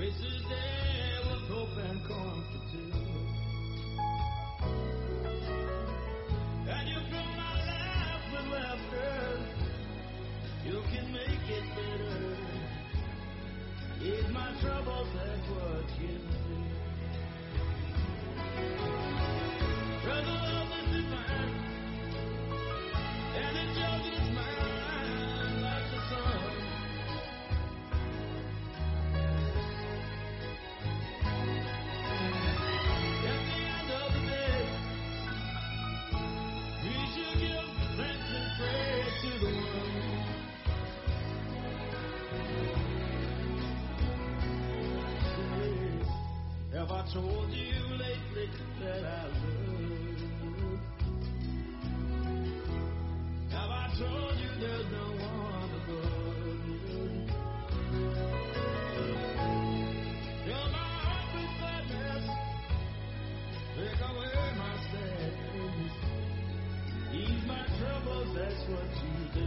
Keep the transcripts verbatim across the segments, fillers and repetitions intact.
Races there with hope and comfort too. And you fill my life with laughter. You can make it better. Ease my troubles, that's what you do. Brother, love is divine, and it judges mine like the sun. At the end of the day, we should give thanks and praise to the one. Have I told you lately that I love you? Have I told you there's no one above you? Fill my heart with gladness, take away my sadness, ease my troubles, that's what you do.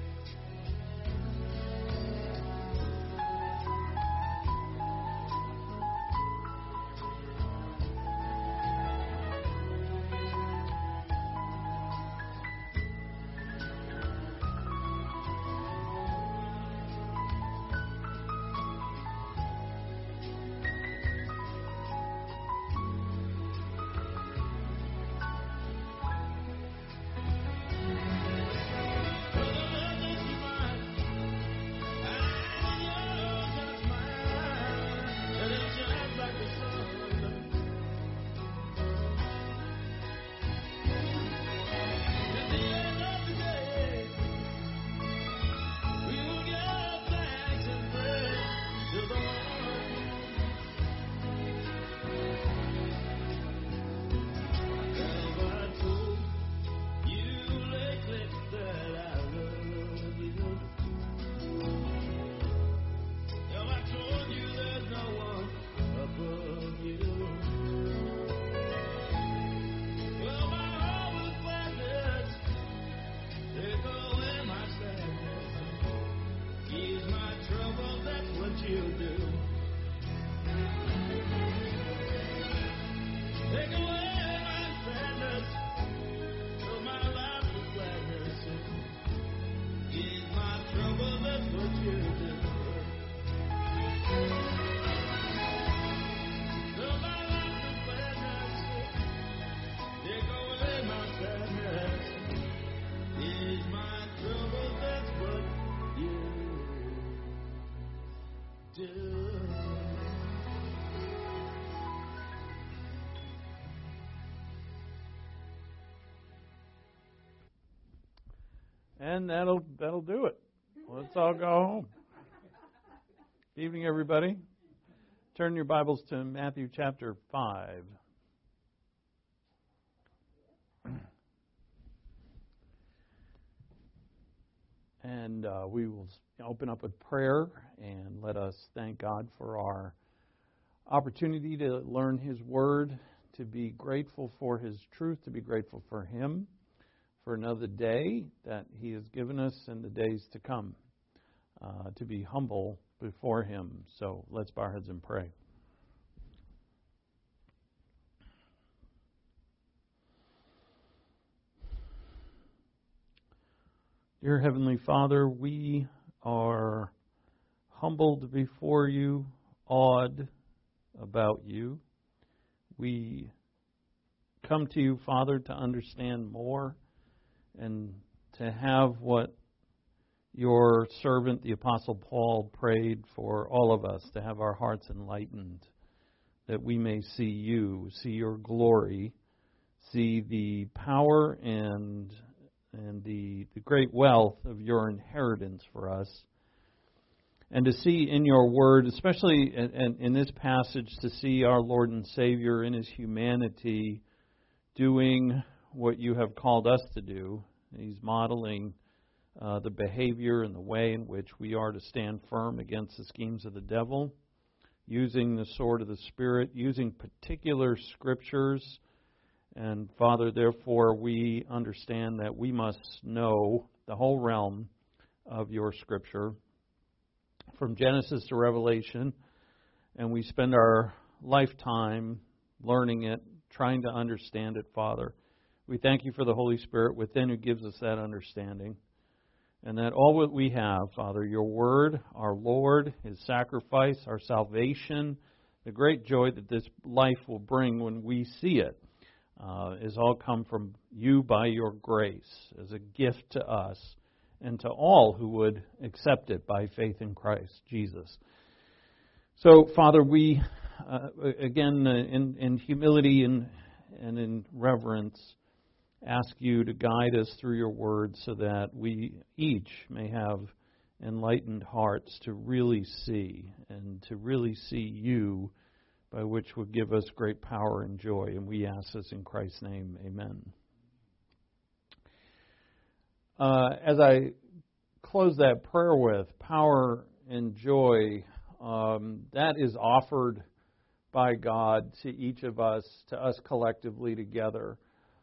And that'll that'll do it. Let's all go home. Good evening, everybody. Turn your Bibles to Matthew chapter five. And uh, we will open up with prayer and let us thank God for our opportunity to learn His Word, to be grateful for His truth, to be grateful for Him, for another day that He has given us and the days to come, uh, to be humble before Him. So let's bow our heads and pray. Dear Heavenly Father, we are humbled before You, awed about You. We come to You, Father, to understand more and to have what Your servant, the Apostle Paul, prayed for all of us, to have our hearts enlightened, that we may see You, see Your glory, see the power and and the, the great wealth of Your inheritance for us, and to see in Your Word, especially in, in, in this passage, to see our Lord and Savior in His humanity doing what You have called us to do. He's modeling uh, the behavior and the way in which we are to stand firm against the schemes of the devil, using the sword of the Spirit, using particular scriptures. And Father, therefore, we understand that we must know the whole realm of Your Scripture, from Genesis to Revelation, and we spend our lifetime learning it, trying to understand it, Father. We thank you for the Holy Spirit within who gives us that understanding. And that all that we have, Father, your word, our Lord, his sacrifice, our salvation, the great joy that this life will bring when we see it, uh, is all come from you by your grace as a gift to us and to all who would accept it by faith in Christ Jesus. So, Father, we, uh, again, uh, in, in humility and, and in reverence, ask you to guide us through your word so that we each may have enlightened hearts to really see and to really see you, by which would give us great power and joy. And we ask this in Christ's name. Amen. Uh, as I close that prayer with power and joy, um, that is offered by God to each of us, to us collectively together.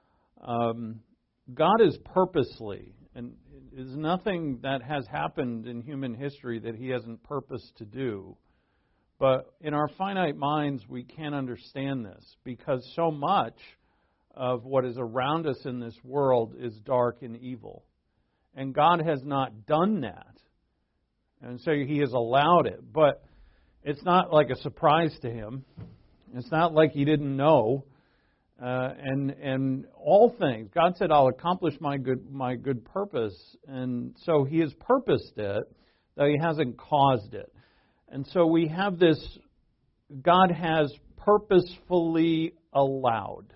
Um, God is purposely, and there's nothing that has happened in human history that he hasn't purposed to do. But in our finite minds, we can't understand this because so much of what is around us in this world is dark and evil. And God has not done that. And so he has allowed it. But it's not like a surprise to him. It's not like he didn't know. Uh, and and all things, God said, I'll accomplish my good my good purpose. And so he has purposed it, though he hasn't caused it. And so we have this, God has purposefully allowed.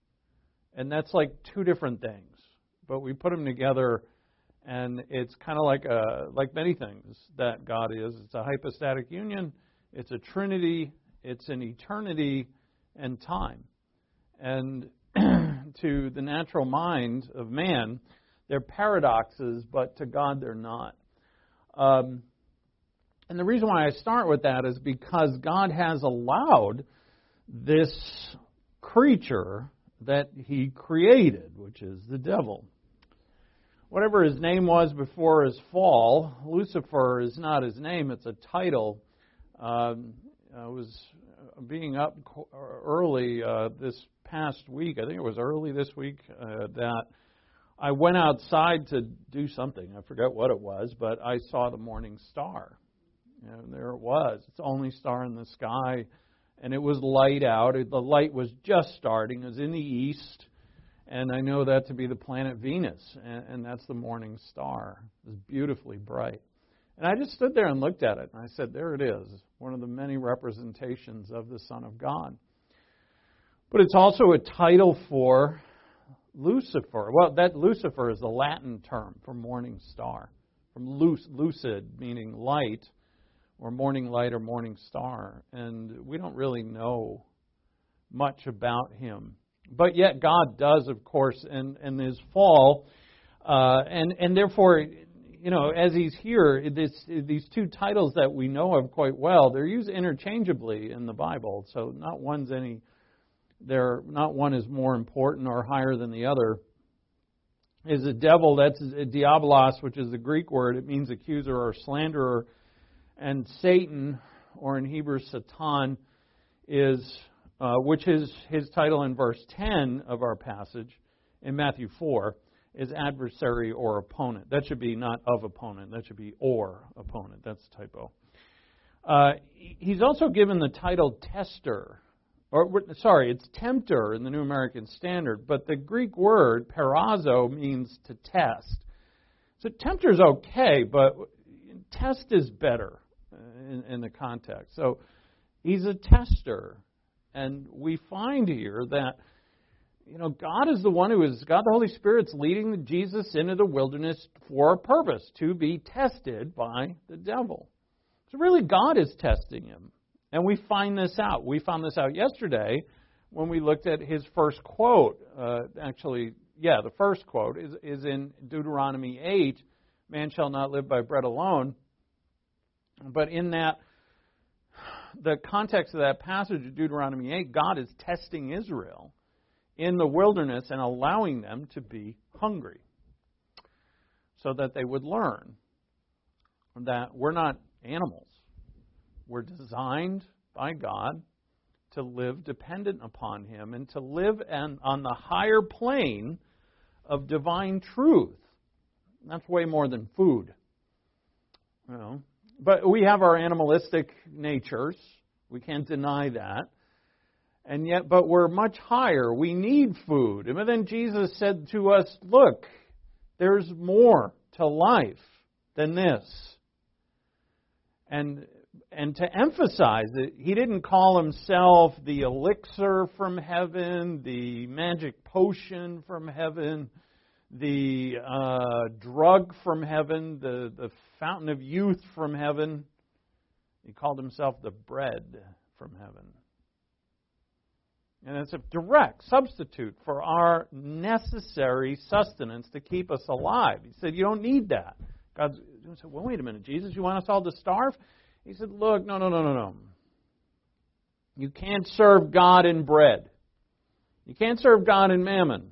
And that's like two different things. But we put them together, and it's kind of like a, like many things that God is. It's a hypostatic union, it's a trinity, it's an eternity and time. And to the natural mind of man, they're paradoxes, but to God they're not. Um, and the reason why I start with that is because God has allowed this creature that he created, which is the devil. Whatever his name was before his fall, Lucifer is not his name, it's a title. Um, I was being up early uh, this past week, I think it was early this week, uh, that I went outside to do something. I forget what it was, but I saw the morning star. And there it was. It's the only star in the sky. And it was light out. The light was just starting. It was in the east. And I know that to be the planet Venus. And, and that's the morning star. It was beautifully bright. And I just stood there and looked at it. And I said, there it is. One of the many representations of the Son of God. But it's also a title for Lucifer. Well, that Lucifer is a Latin term for morning star. From lucid, meaning light, or morning light or morning star. And we don't really know much about him. But yet God does, of course, in, in his fall. Uh, and, and therefore, you know, as he's here, this, these two titles that we know of quite well, they're used interchangeably in the Bible. So not one's any, they're, not one is more important or higher than the other. Is a devil, that's diabolos, which is the Greek word. It means accuser or slanderer. And Satan, or in Hebrew Satan, is uh, which is his title in verse ten of our passage in Matthew four, is adversary or opponent. That should be not of opponent. That should be or opponent. That's a typo. Uh, he's also given the title tester. Or sorry, it's tempter in the New American Standard. But the Greek word, parazo, means to test. So tempter's okay, but test is better in, in the context. So he's a tester. And we find here that, you know, God is the one who is, God the Holy Spirit's leading Jesus into the wilderness for a purpose, to be tested by the devil. So really God is testing him. And we find this out. We found this out yesterday when we looked at his first quote. Uh, actually, yeah, the first quote is, is in Deuteronomy eight, man shall not live by bread alone. But in that, the context of that passage of Deuteronomy eight, God is testing Israel in the wilderness and allowing them to be hungry so that they would learn that we're not animals. We're designed by God to live dependent upon Him and to live an, on the higher plane of divine truth. That's way more than food. You know. But we have our animalistic natures. We can't deny that. And yet, but we're much higher. We need food. And then Jesus said to us, look, there's more to life than this. And and to emphasize that He didn't call Himself the elixir from heaven, the magic potion from heaven, the uh, drug from heaven, the, the fountain of youth from heaven. He called Himself the bread from heaven. And it's a direct substitute for our necessary sustenance to keep us alive. He said, you don't need that. God said, well, wait a minute, Jesus, you want us all to starve? He said, look, no, no, no, no, no. You can't serve God in bread. You can't serve God in mammon.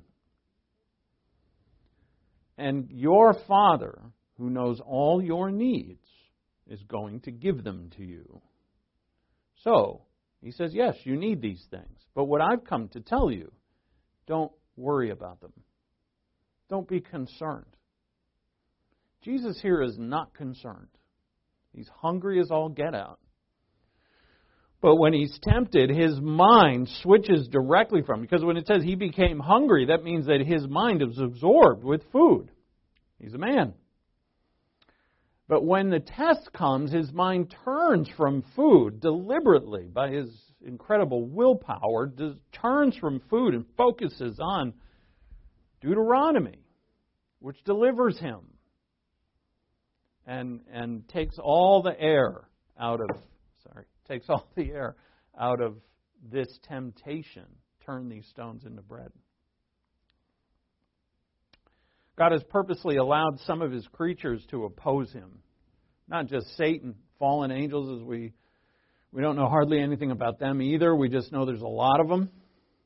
And your Father, who knows all your needs, is going to give them to you. So, He says, yes, you need these things. But what I've come to tell you, don't worry about them. Don't be concerned. Jesus here is not concerned. He's hungry as all get out. But when He's tempted, His mind switches directly from, because when it says He became hungry, that means that His mind is absorbed with food. He's a man. But when the test comes, His mind turns from food deliberately by His incredible willpower, turns from food and focuses on Deuteronomy, which delivers him and and takes all the air out of sorry takes all the air out of this temptation. Turn these stones into bread. God has purposely allowed some of His creatures to oppose Him. Not just Satan, fallen angels, as we we don't know hardly anything about them either. We just know there's a lot of them.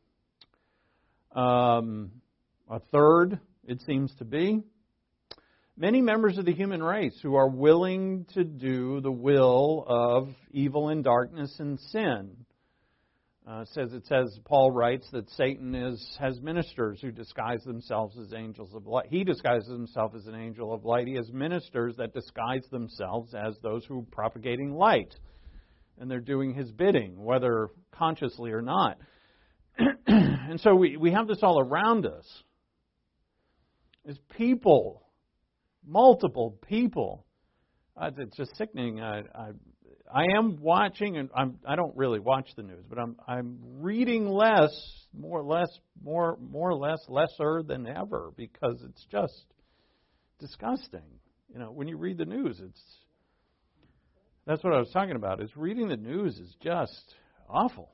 Um, a third, it seems to be. Many members of the human race who are willing to do the will of evil and darkness and sin. Uh, it says it says Paul writes that Satan is has ministers who disguise themselves as angels of light. He disguises himself as an angel of light. He has ministers that disguise themselves as those who are propagating light, and they're doing his bidding, whether consciously or not. And so we we have this all around us. As people, multiple people, uh, it's just sickening. I, I I am watching, and I'm, I don't really watch the news, but I'm I'm reading less, more or less, more more or less, lesser than ever, because it's just disgusting. You know, when you read the news, it's that's what I was talking about. Is reading the news is just awful.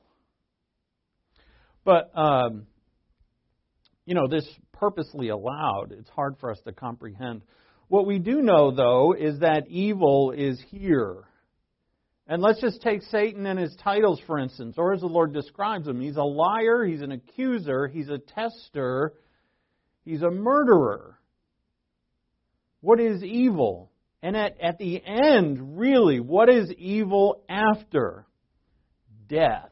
But um, you know, this purposely allowed. It's hard for us to comprehend. What we do know, though, is that evil is here. And let's just take Satan and his titles, for instance, or as the Lord describes him. He's a liar, he's an accuser, he's a tester, he's a murderer. What is evil? And at, at the end, really, what is evil after? Death.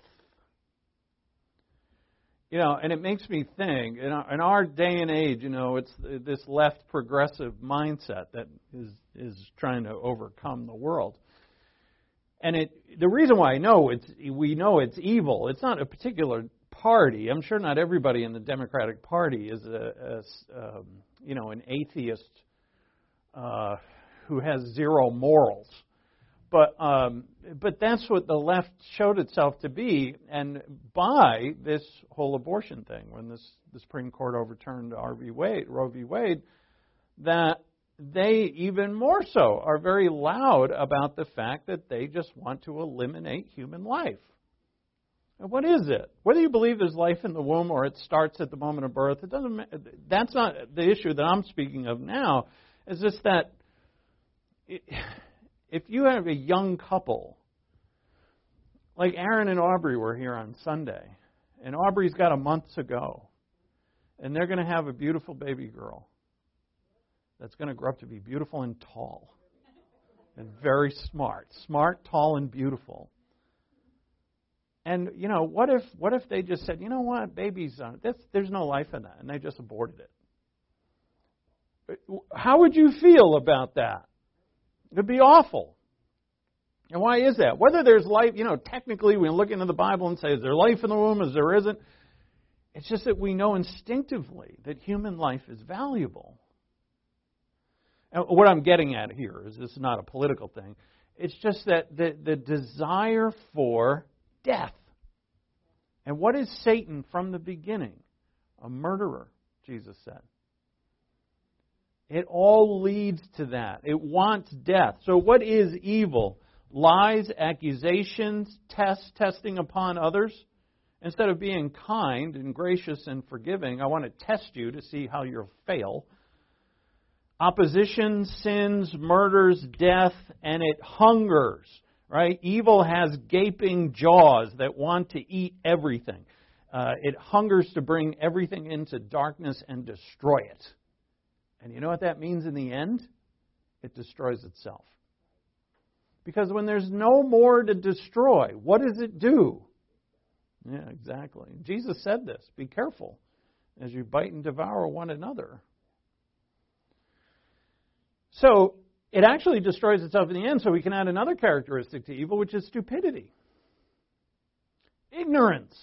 You know, and it makes me think, in our, in our day and age, you know, it's this left progressive mindset that is is trying to overcome the world. And it, the reason why I know it's, we know it's evil, it's not a particular party. I'm sure not everybody in the Democratic Party is a, a um, you know, an atheist uh, who has zero morals. But um, but that's what the left showed itself to be, and by this whole abortion thing, when this the Supreme Court overturned R V Wade, Roe v. Wade, that they even more so are very loud about the fact that they just want to eliminate human life. And what is it? Whether you believe there's life in the womb or it starts at the moment of birth, it doesn't. That's not the issue that I'm speaking of now. It's just that it, if you have a young couple, like Aaron and Aubrey were here on Sunday, and Aubrey's got a month to go, and they're going to have a beautiful baby girl that's going to grow up to be beautiful and tall and very smart. Smart, tall, and beautiful. And, you know, what if what if they just said, you know what, babies, uh, that's, there's no life in that, and they just aborted it? How would you feel about that? It would be awful. And why is that? Whether there's life, you know, technically we look into the Bible and say, is there life in the womb, is there isn't? It's just that we know instinctively that human life is valuable. And what I'm getting at here is this is not a political thing. It's just that the, the desire for death. And what is Satan from the beginning? A murderer, Jesus said. It all leads to that. It wants death. So what is evil? Lies, accusations, tests, testing upon others. Instead of being kind and gracious and forgiving, I want to test you to see how you'll fail. Opposition, sins, murders, death, and it hungers. Right? Evil has gaping jaws that want to eat everything. Uh, it hungers to bring everything into darkness and destroy it. And you know what that means in the end? It destroys itself. Because when there's no more to destroy, what does it do? Yeah, exactly. Jesus said this. Be careful as you bite and devour one another. So, it actually destroys itself in the end, so we can add another characteristic to evil, which is stupidity. Ignorance.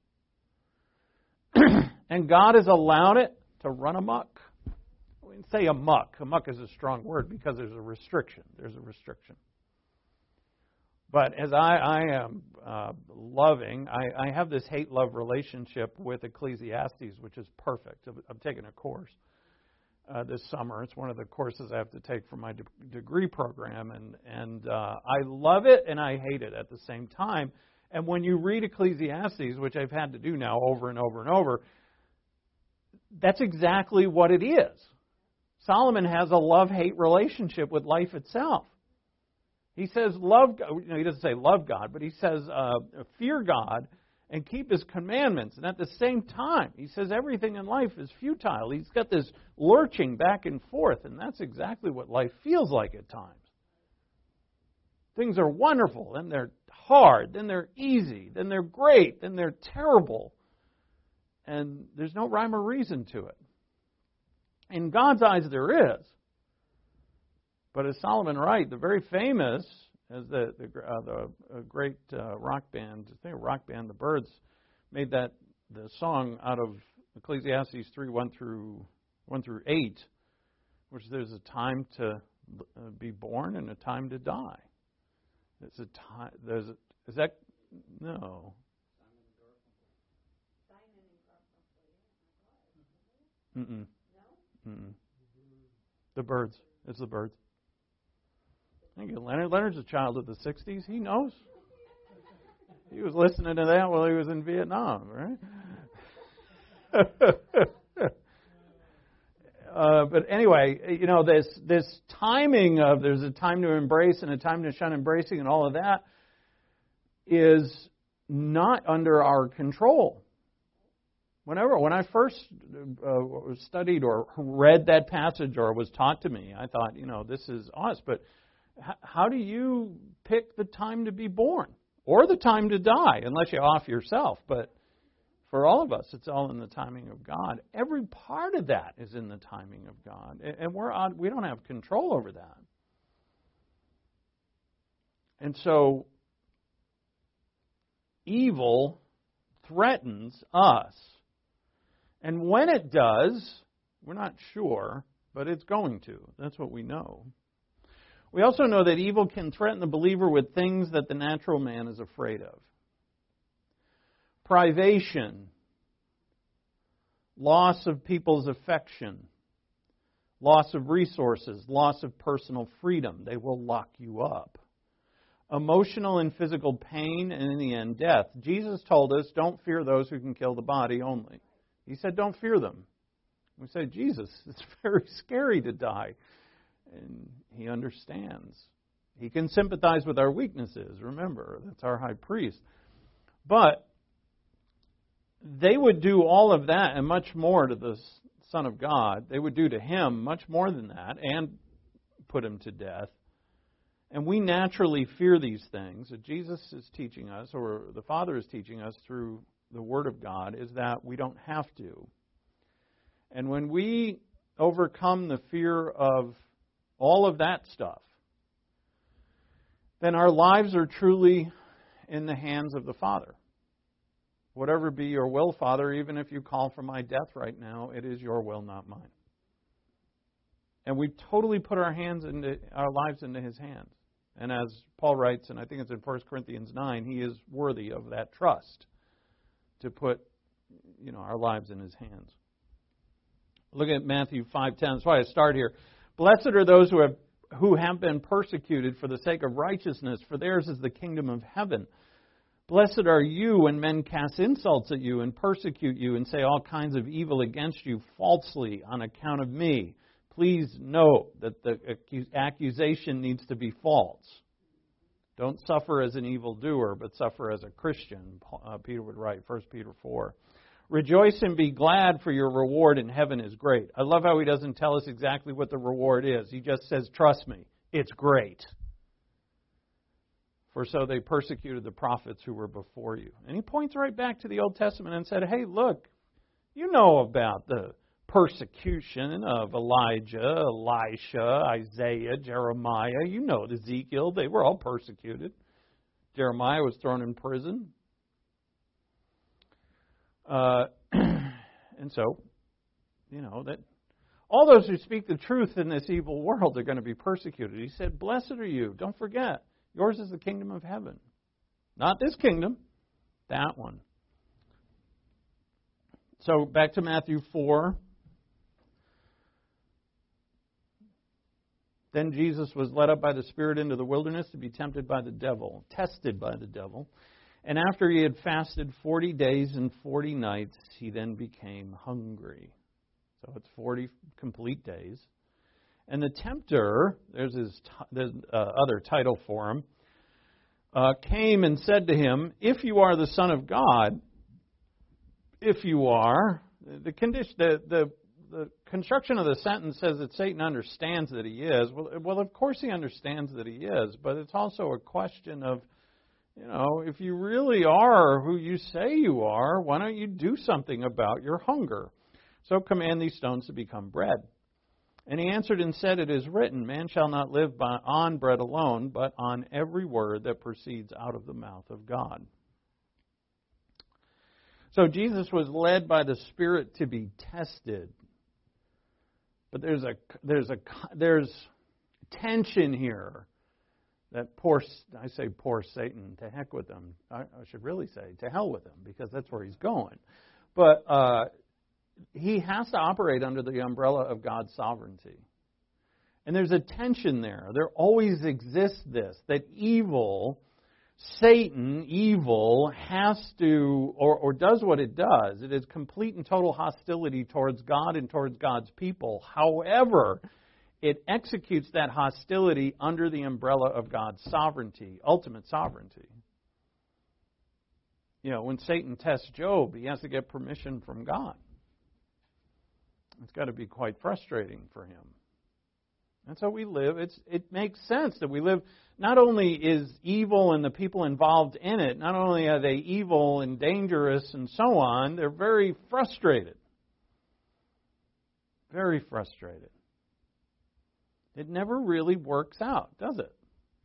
And God has allowed it to run amok. We say amok. Amok is a strong word because there's a restriction. There's a restriction. But as I, I am uh, loving, I, I have this hate-love relationship with Ecclesiastes, which is perfect. I've, I've taken a course. Uh, this summer. It's one of the courses I have to take for my de- degree program, and and uh, I love it and I hate it at the same time. And when you read Ecclesiastes, which I've had to do now over and over and over, that's exactly what it is. Solomon has a love-hate relationship with life itself. He says love. You know, he doesn't say love God, but he says uh, fear God and keep His commandments. And at the same time, he says everything in life is futile. He's got this lurching back and forth, and that's exactly what life feels like at times. Things are wonderful, then they're hard, then they're easy, then they're great, then they're terrible. And there's no rhyme or reason to it. In God's eyes, there is. But as Solomon writes, the very famous... As the the, uh, the great uh, rock band, I think rock band, the Byrds, made that the song out of Ecclesiastes three one through one through eight, which there's a time to uh, be born and a time to die. It's a time. There's a, is that no. Mm-mm. Mm-mm. The Byrds. It's the Byrds. Thank you, Leonard. Leonard's a child of the sixties. He knows. He was listening to that while he was in Vietnam, right? uh, but anyway, you know, this this timing of there's a time to embrace and a time to shun embracing and all of that is not under our control. Whenever, when I first uh, studied or read that passage or was taught to me, I thought, you know, this is us, but how do you pick the time to be born or the time to die, unless you off yourself? But for all of us, it's all in the timing of God. Every part of that is in the timing of God, and we're on, we don't have control over that. And so, evil threatens us, and when it does, we're not sure, but it's going to. That's what we know. We also know that evil can threaten the believer with things that the natural man is afraid of. Privation, loss of people's affection, loss of resources, loss of personal freedom. They will lock you up. Emotional and physical pain, and in the end, death. Jesus told us, don't fear those who can kill the body only. He said, don't fear them. We say, Jesus, it's very scary to die. And He understands. He can sympathize with our weaknesses. Remember, that's our high priest. But they would do all of that and much more to the Son of God. They would do to Him much more than that and put Him to death. And we naturally fear these things that Jesus is teaching us, or the Father is teaching us through the Word of God, is that we don't have to. And when we overcome the fear of all of that stuff, then our lives are truly in the hands of the Father. Whatever be your will, Father, even if you call for my death right now, it is your will, not mine. And we totally put our hands into our lives into His hands. And as Paul writes, and I think it's in First Corinthians nine, He is worthy of that trust to put, you know, our lives in His hands. Look at Matthew five ten. That's why I start here. Blessed are those who have who have been persecuted for the sake of righteousness, for theirs is the kingdom of heaven. Blessed are you when men cast insults at you and persecute you and say all kinds of evil against you falsely on account of me. Please note that the accusation needs to be false. Don't suffer as an evildoer, but suffer as a Christian, uh, Peter would write, First Peter four. Rejoice and be glad, for your reward in heaven is great. I love how he doesn't tell us exactly what the reward is. He just says, trust me, it's great. For so they persecuted the prophets who were before you. And he points right back to the Old Testament and said, hey, look, you know about the persecution of Elijah, Elisha, Isaiah, Jeremiah. You know Ezekiel. They were all persecuted. Jeremiah was thrown in prison. Uh, and so, you know, that all those who speak the truth in this evil world are going to be persecuted. He said, blessed are you. Don't forget, yours is the kingdom of heaven. Not this kingdom, that one. So back to Matthew four. Then Jesus was led up by the Spirit into the wilderness to be tempted by the devil, tested by the devil. And after he had fasted forty days and forty nights, he then became hungry. So it's forty complete days. And the tempter, there's his there's, uh, other title for him, uh, came and said to him, if you are the Son of God, if you are, the condition, the, the the construction of the sentence says that Satan understands that he is. Well, well, of course he understands that he is, but it's also a question of, you know, if you really are who you say you are, why don't you do something about your hunger? So command these stones to become bread. And he answered and said, it is written, man shall not live by, on bread alone, but on every word that proceeds out of the mouth of God. So Jesus was led by the Spirit to be tested. But there's a there's a there's tension here that poor I say poor Satan, to heck with him. I, I should really say to hell with him, because that's where he's going. But uh, he has to operate under the umbrella of God's sovereignty. And there's a tension there. There always exists this, that evil, Satan, evil, has to, or, or does what it does. It is complete and total hostility towards God and towards God's people. However, it executes that hostility under the umbrella of God's sovereignty, ultimate sovereignty. You know, when Satan tests Job, he has to get permission from God. It's got to be quite frustrating for him. And so we live, it's, it makes sense that we live, not only is evil and the people involved in it, not only are they evil and dangerous and so on, they're very frustrated. Very frustrated. It never really works out, does it?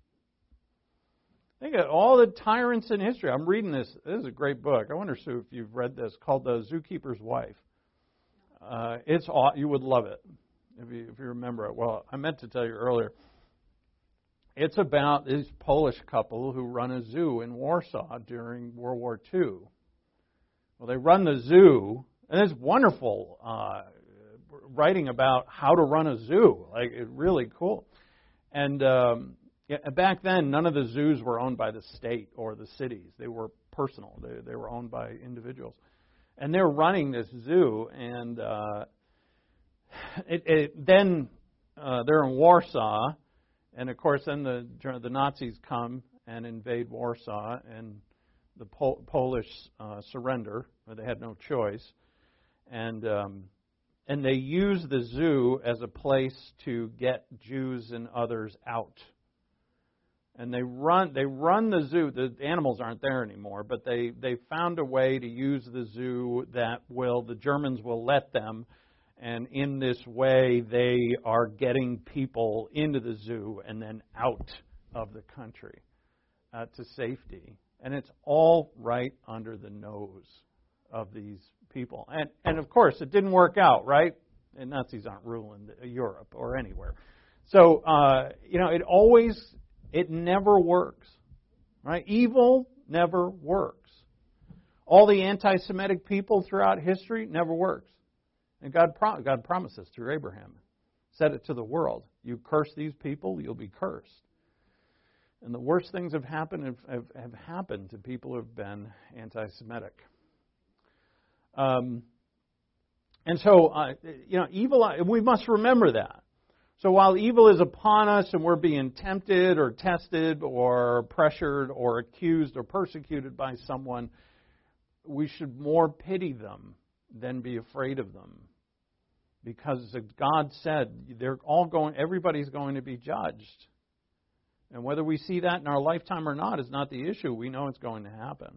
Think of all the tyrants in history. I'm reading this. This is a great book. I wonder, Sue, if you've read this, called The Zookeeper's Wife. Uh, it's you would love it. If you, if you remember it. Well, I meant to tell you earlier. It's about this Polish couple who run a zoo in Warsaw during World War Two. Well, they run the zoo, and it's wonderful uh, writing about how to run a zoo. Like, it's really cool. And um, yeah, back then, none of the zoos were owned by the state or the cities. They were personal. They, they were owned by individuals. And they're running this zoo, and uh, It, it, then uh, they're in Warsaw, and of course then the the Nazis come and invade Warsaw, and the Pol- Polish uh, surrender. They had no choice, and um, and they use the zoo as a place to get Jews and others out. And they run they run the zoo. The animals aren't there anymore, but they, they found a way to use the zoo that will, the Germans will let them. And in this way, they are getting people into the zoo and then out of the country uh, to safety. And it's all right under the nose of these people. And, and of course, it didn't work out, right? And Nazis aren't ruling Europe or anywhere. So, uh, you know, it always... It never works, right? Evil never works. All the anti-Semitic people throughout history never works. And God, pro- God promises through Abraham, said it to the world, you curse these people, you'll be cursed. And the worst things have happened have, have, have happened to people who have been anti-Semitic. Um, and so, uh, you know, evil, we must remember that. So while evil is upon us and we're being tempted or tested or pressured or accused or persecuted by someone, we should more pity them than be afraid of them. Because God said they're all going, everybody's going to be judged. And whether we see that in our lifetime or not is not the issue. We know it's going to happen.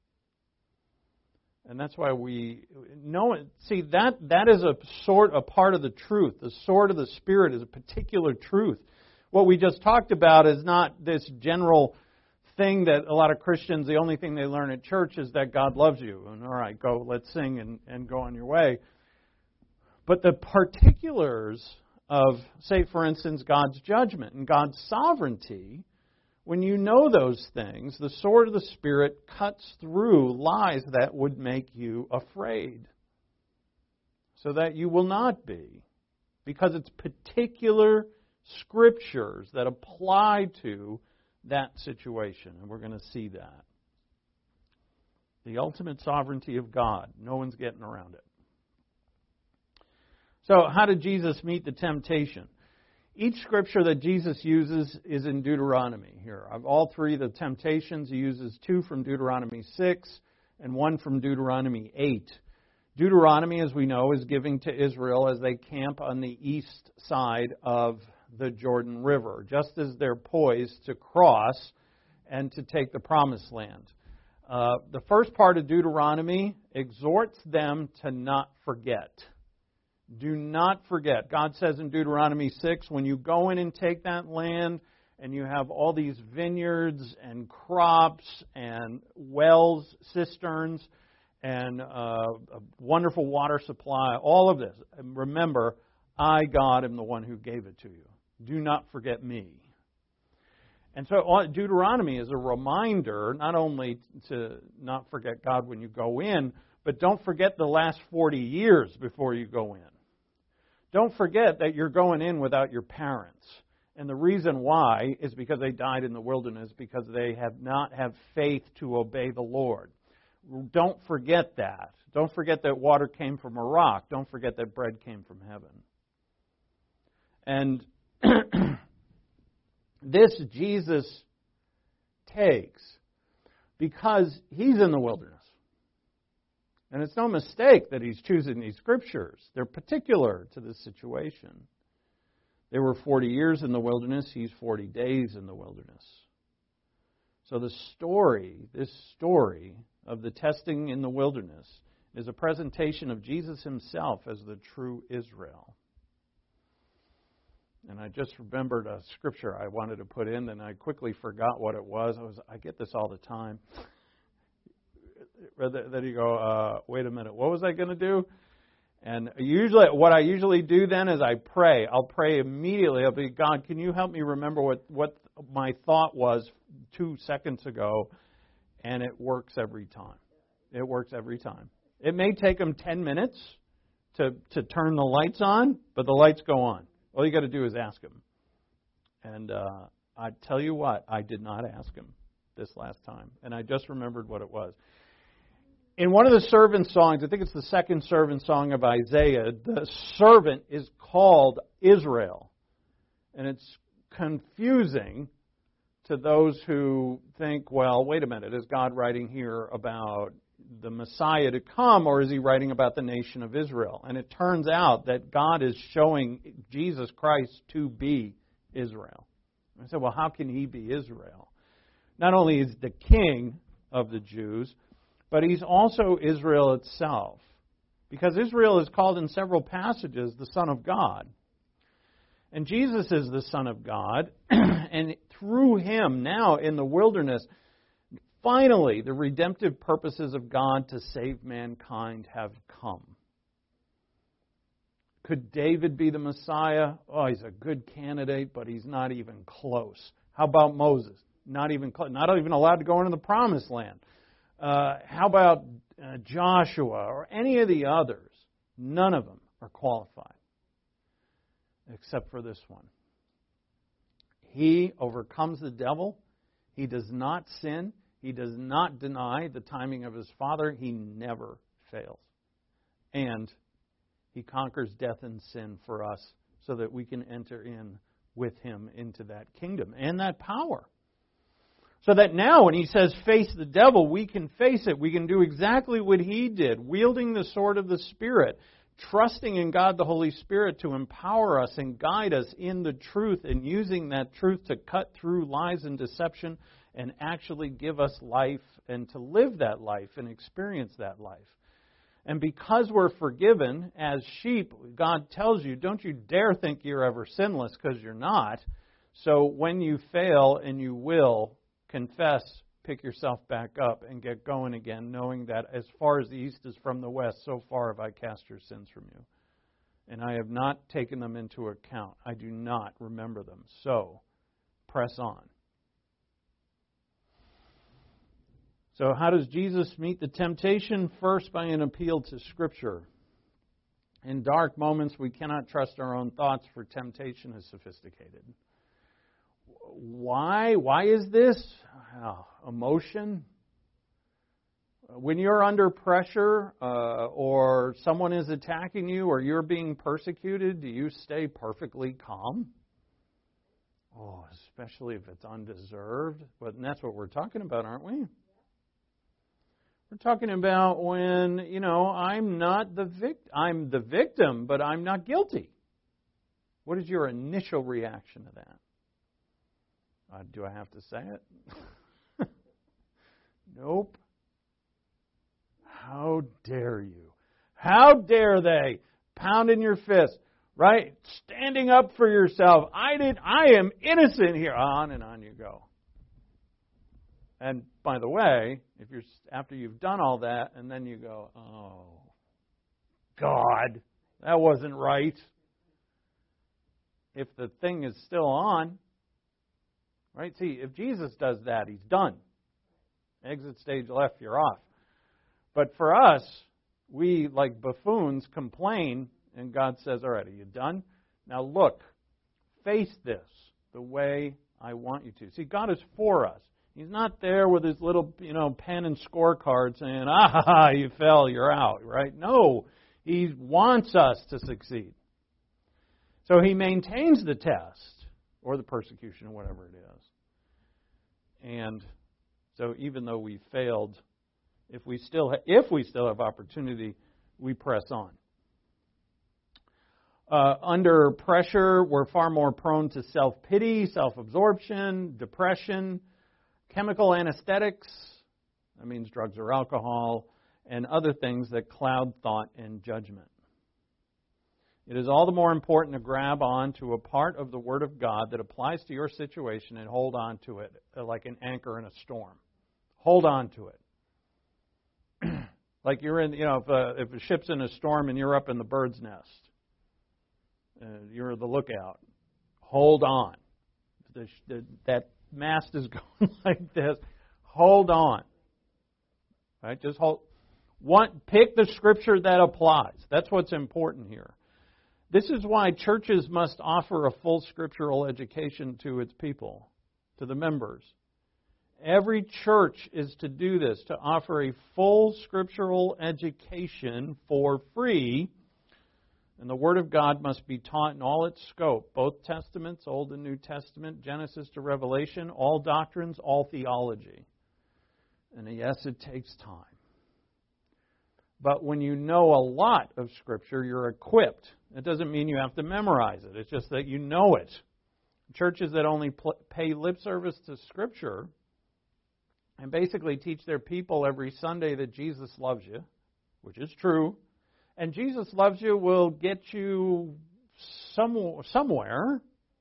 And that's why we know it. See, that, that is a sort, a part of the truth. The sword of the Spirit is a particular truth. What we just talked about is not this general thing that a lot of Christians, the only thing they learn at church is that God loves you. And all right, go, let's sing and, and go on your way. But the particulars of, say, for instance, God's judgment and God's sovereignty, when you know those things, the sword of the Spirit cuts through lies that would make you afraid, so that you will not be, because it's particular scriptures that apply to that situation, and we're going to see that. The ultimate sovereignty of God. No one's getting around it. So, how did Jesus meet the temptation? Each scripture that Jesus uses is in Deuteronomy here. Of all three of the temptations, he uses two from Deuteronomy six and one from Deuteronomy eight. Deuteronomy, as we know, is giving to Israel as they camp on the east side of the Jordan River, just as they're poised to cross and to take the promised land. Uh, the first part of Deuteronomy exhorts them to not forget. Do not forget. God says in Deuteronomy six, when you go in and take that land and you have all these vineyards and crops and wells, cisterns, and uh, a wonderful water supply, all of this, and remember, I, God, am the one who gave it to you. Do not forget me. And so Deuteronomy is a reminder not only to not forget God when you go in, but don't forget the last forty years before you go in. Don't forget that you're going in without your parents. And the reason why is because they died in the wilderness, because they have not have faith to obey the Lord. Don't forget that. Don't forget that water came from a rock. Don't forget that bread came from heaven. And this Jesus takes because he's in the wilderness. And it's no mistake that he's choosing these scriptures. They're particular to this situation. They were forty years in the wilderness. He's forty days in the wilderness. So the story, this story of the testing in the wilderness, is a presentation of Jesus himself as the true Israel. And I just remembered a scripture I wanted to put in, and I quickly forgot what it was. I was I get this all the time. Then you go, uh, wait a minute, what was I going to do? And usually, what I usually do then is I pray. I'll pray immediately. I'll be, God, can you help me remember what, what my thought was two seconds ago? And it works every time. It works every time. It may take them ten minutes to, to turn the lights on, but the lights go on. All you got to do is ask him. And uh, I tell you what, I did not ask him this last time. And I just remembered what it was. In one of the servant songs, I think it's the second servant song of Isaiah, the servant is called Israel. And it's confusing to those who think, well, wait a minute, is God writing here about the Messiah to come, or is he writing about the nation of Israel? And it turns out that God is showing Jesus Christ to be Israel. I said, well, how can he be Israel? Not only is the king of the Jews, but he's also Israel itself. Because Israel is called in several passages the Son of God. And Jesus is the Son of God. And through him, now in the wilderness, finally the redemptive purposes of God to save mankind have come. Could David be the Messiah? Oh, he's a good candidate, but he's not even close. How about Moses? Not even close. Not even allowed to go into the Promised Land. Uh, how about uh, Joshua or any of the others? None of them are qualified, except for this one. He overcomes the devil. He does not sin. He does not deny the timing of his Father. He never fails. And he conquers death and sin for us so that we can enter in with him into that kingdom and that power. So that now when he says face the devil, we can face it. We can do exactly what he did, wielding the sword of the Spirit, trusting in God the Holy Spirit to empower us and guide us in the truth, and using that truth to cut through lies and deception and actually give us life and to live that life and experience that life. And because we're forgiven as sheep, God tells you, don't you dare think you're ever sinless, because you're not. So when you fail, and you will, confess, pick yourself back up, and get going again, knowing that as far as the east is from the west, so far have I cast your sins from you. And I have not taken them into account. I do not remember them. So, press on. So how does Jesus meet the temptation? First, by an appeal to Scripture. In dark moments, we cannot trust our own thoughts, for temptation is sophisticated. Why? Why is this? Oh, emotion. When you're under pressure, uh, or someone is attacking you, or you're being persecuted, do you stay perfectly calm? Oh, especially if it's undeserved. But that's what we're talking about, aren't we? We're talking about when, you know, I'm not the vict- I'm the victim, but I'm not guilty. What is your initial reaction to that? Uh, do I have to say it? Nope. How dare you? How dare they? Pounding your fist, right? Standing up for yourself. I did. I am innocent here. On and on you go. And by the way, if you're after you've done all that, and then you go, oh, God, that wasn't right. If the thing is still on, right? See, if Jesus does that, he's done. Exit stage left, you're off. But for us, we, like buffoons, complain, and God says, all right, are you done? Now look, face this the way I want you to. See, God is for us. He's not there with his little, you know, pen and scorecard saying, ah, you fell, you're out, right? No, he wants us to succeed. So he maintains the test, or the persecution, or whatever it is. And so even though we failed, if we still ha- if we still have opportunity, we press on. Uh, under pressure, we're far more prone to self-pity, self-absorption, depression, chemical anesthetics, that means drugs or alcohol, and other things that cloud thought and judgment. It is all the more important to grab on to a part of the Word of God that applies to your situation and hold on to it like an anchor in a storm. Hold on to it. Like you're in, you know, if a, if a ship's in a storm and you're up in the bird's nest, uh, you're the lookout. Hold on. The, the, that mast is going like this. Hold on. Right? Just hold. One, pick the scripture that applies. That's what's important here. This is why churches must offer a full scriptural education to its people, to the members. Every church is to do this, to offer a full scriptural education for free. And the Word of God must be taught in all its scope, both Testaments, Old and New Testament, Genesis to Revelation, all doctrines, all theology. And yes, it takes time. But when you know a lot of Scripture, you're equipped. It doesn't mean you have to memorize it. It's just that you know it. churches that only pl- pay lip service to Scripture and basically teach their people every Sunday that Jesus loves you, which is true, and Jesus loves you will get you some, somewhere,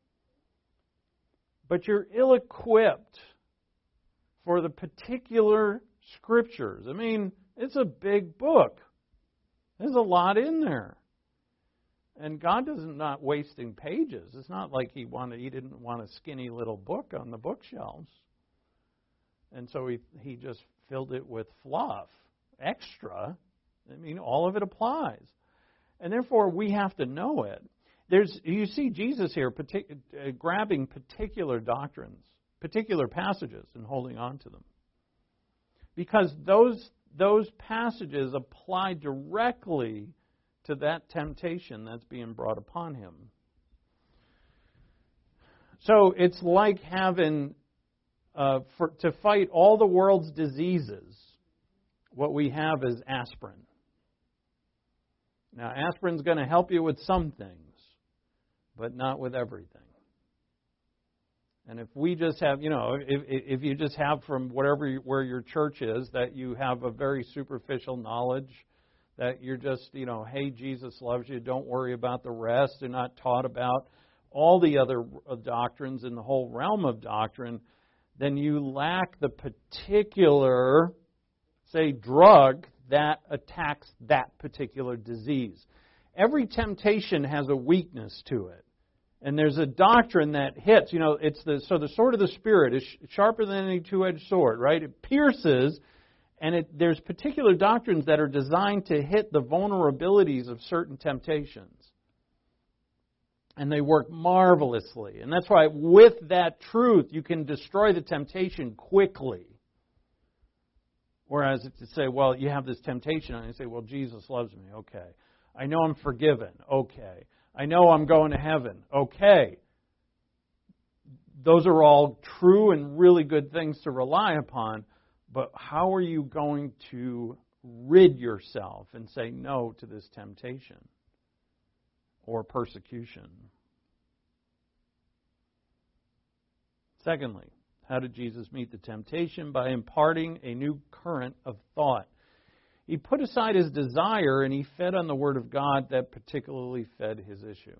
but you're ill-equipped for the particular Scriptures. I mean, it's a big book. There's a lot in there. And God isn't not wasting pages. It's not like He wanted He didn't want a skinny little book on the bookshelves. And so He He just filled it with fluff, extra. I mean, all of it applies. And therefore, we have to know it. There's you see Jesus here partic- uh, grabbing particular doctrines, particular passages, and holding on to them. Because those those passages apply directly to that temptation that's being brought upon him. So it's like having, uh, for, to fight all the world's diseases, what we have is aspirin. Now, aspirin's going to help you with some things, but not with everything. And if we just have, you know, if, if you just have from whatever you, where your church is, that you have a very superficial knowledge, that you're just, you know, hey, Jesus loves you, don't worry about the rest, you're not taught about all the other doctrines in the whole realm of doctrine, then you lack the particular, say, drug that attacks that particular disease. Every temptation has a weakness to it. And there's a doctrine that hits, you know, it's the so the sword of the Spirit is sharper than any two-edged sword, right? It pierces, and it, there's particular doctrines that are designed to hit the vulnerabilities of certain temptations. And they work marvelously. And that's why with that truth, you can destroy the temptation quickly. Whereas if you say, well, you have this temptation, and you say, well, Jesus loves me, okay. I know I'm forgiven, okay. I know I'm going to heaven, okay. Those are all true and really good things to rely upon, but how are you going to rid yourself and say no to this temptation or persecution? Secondly, how did Jesus meet the temptation? By imparting a new current of thought. He put aside his desire and he fed on the Word of God that particularly fed his issue.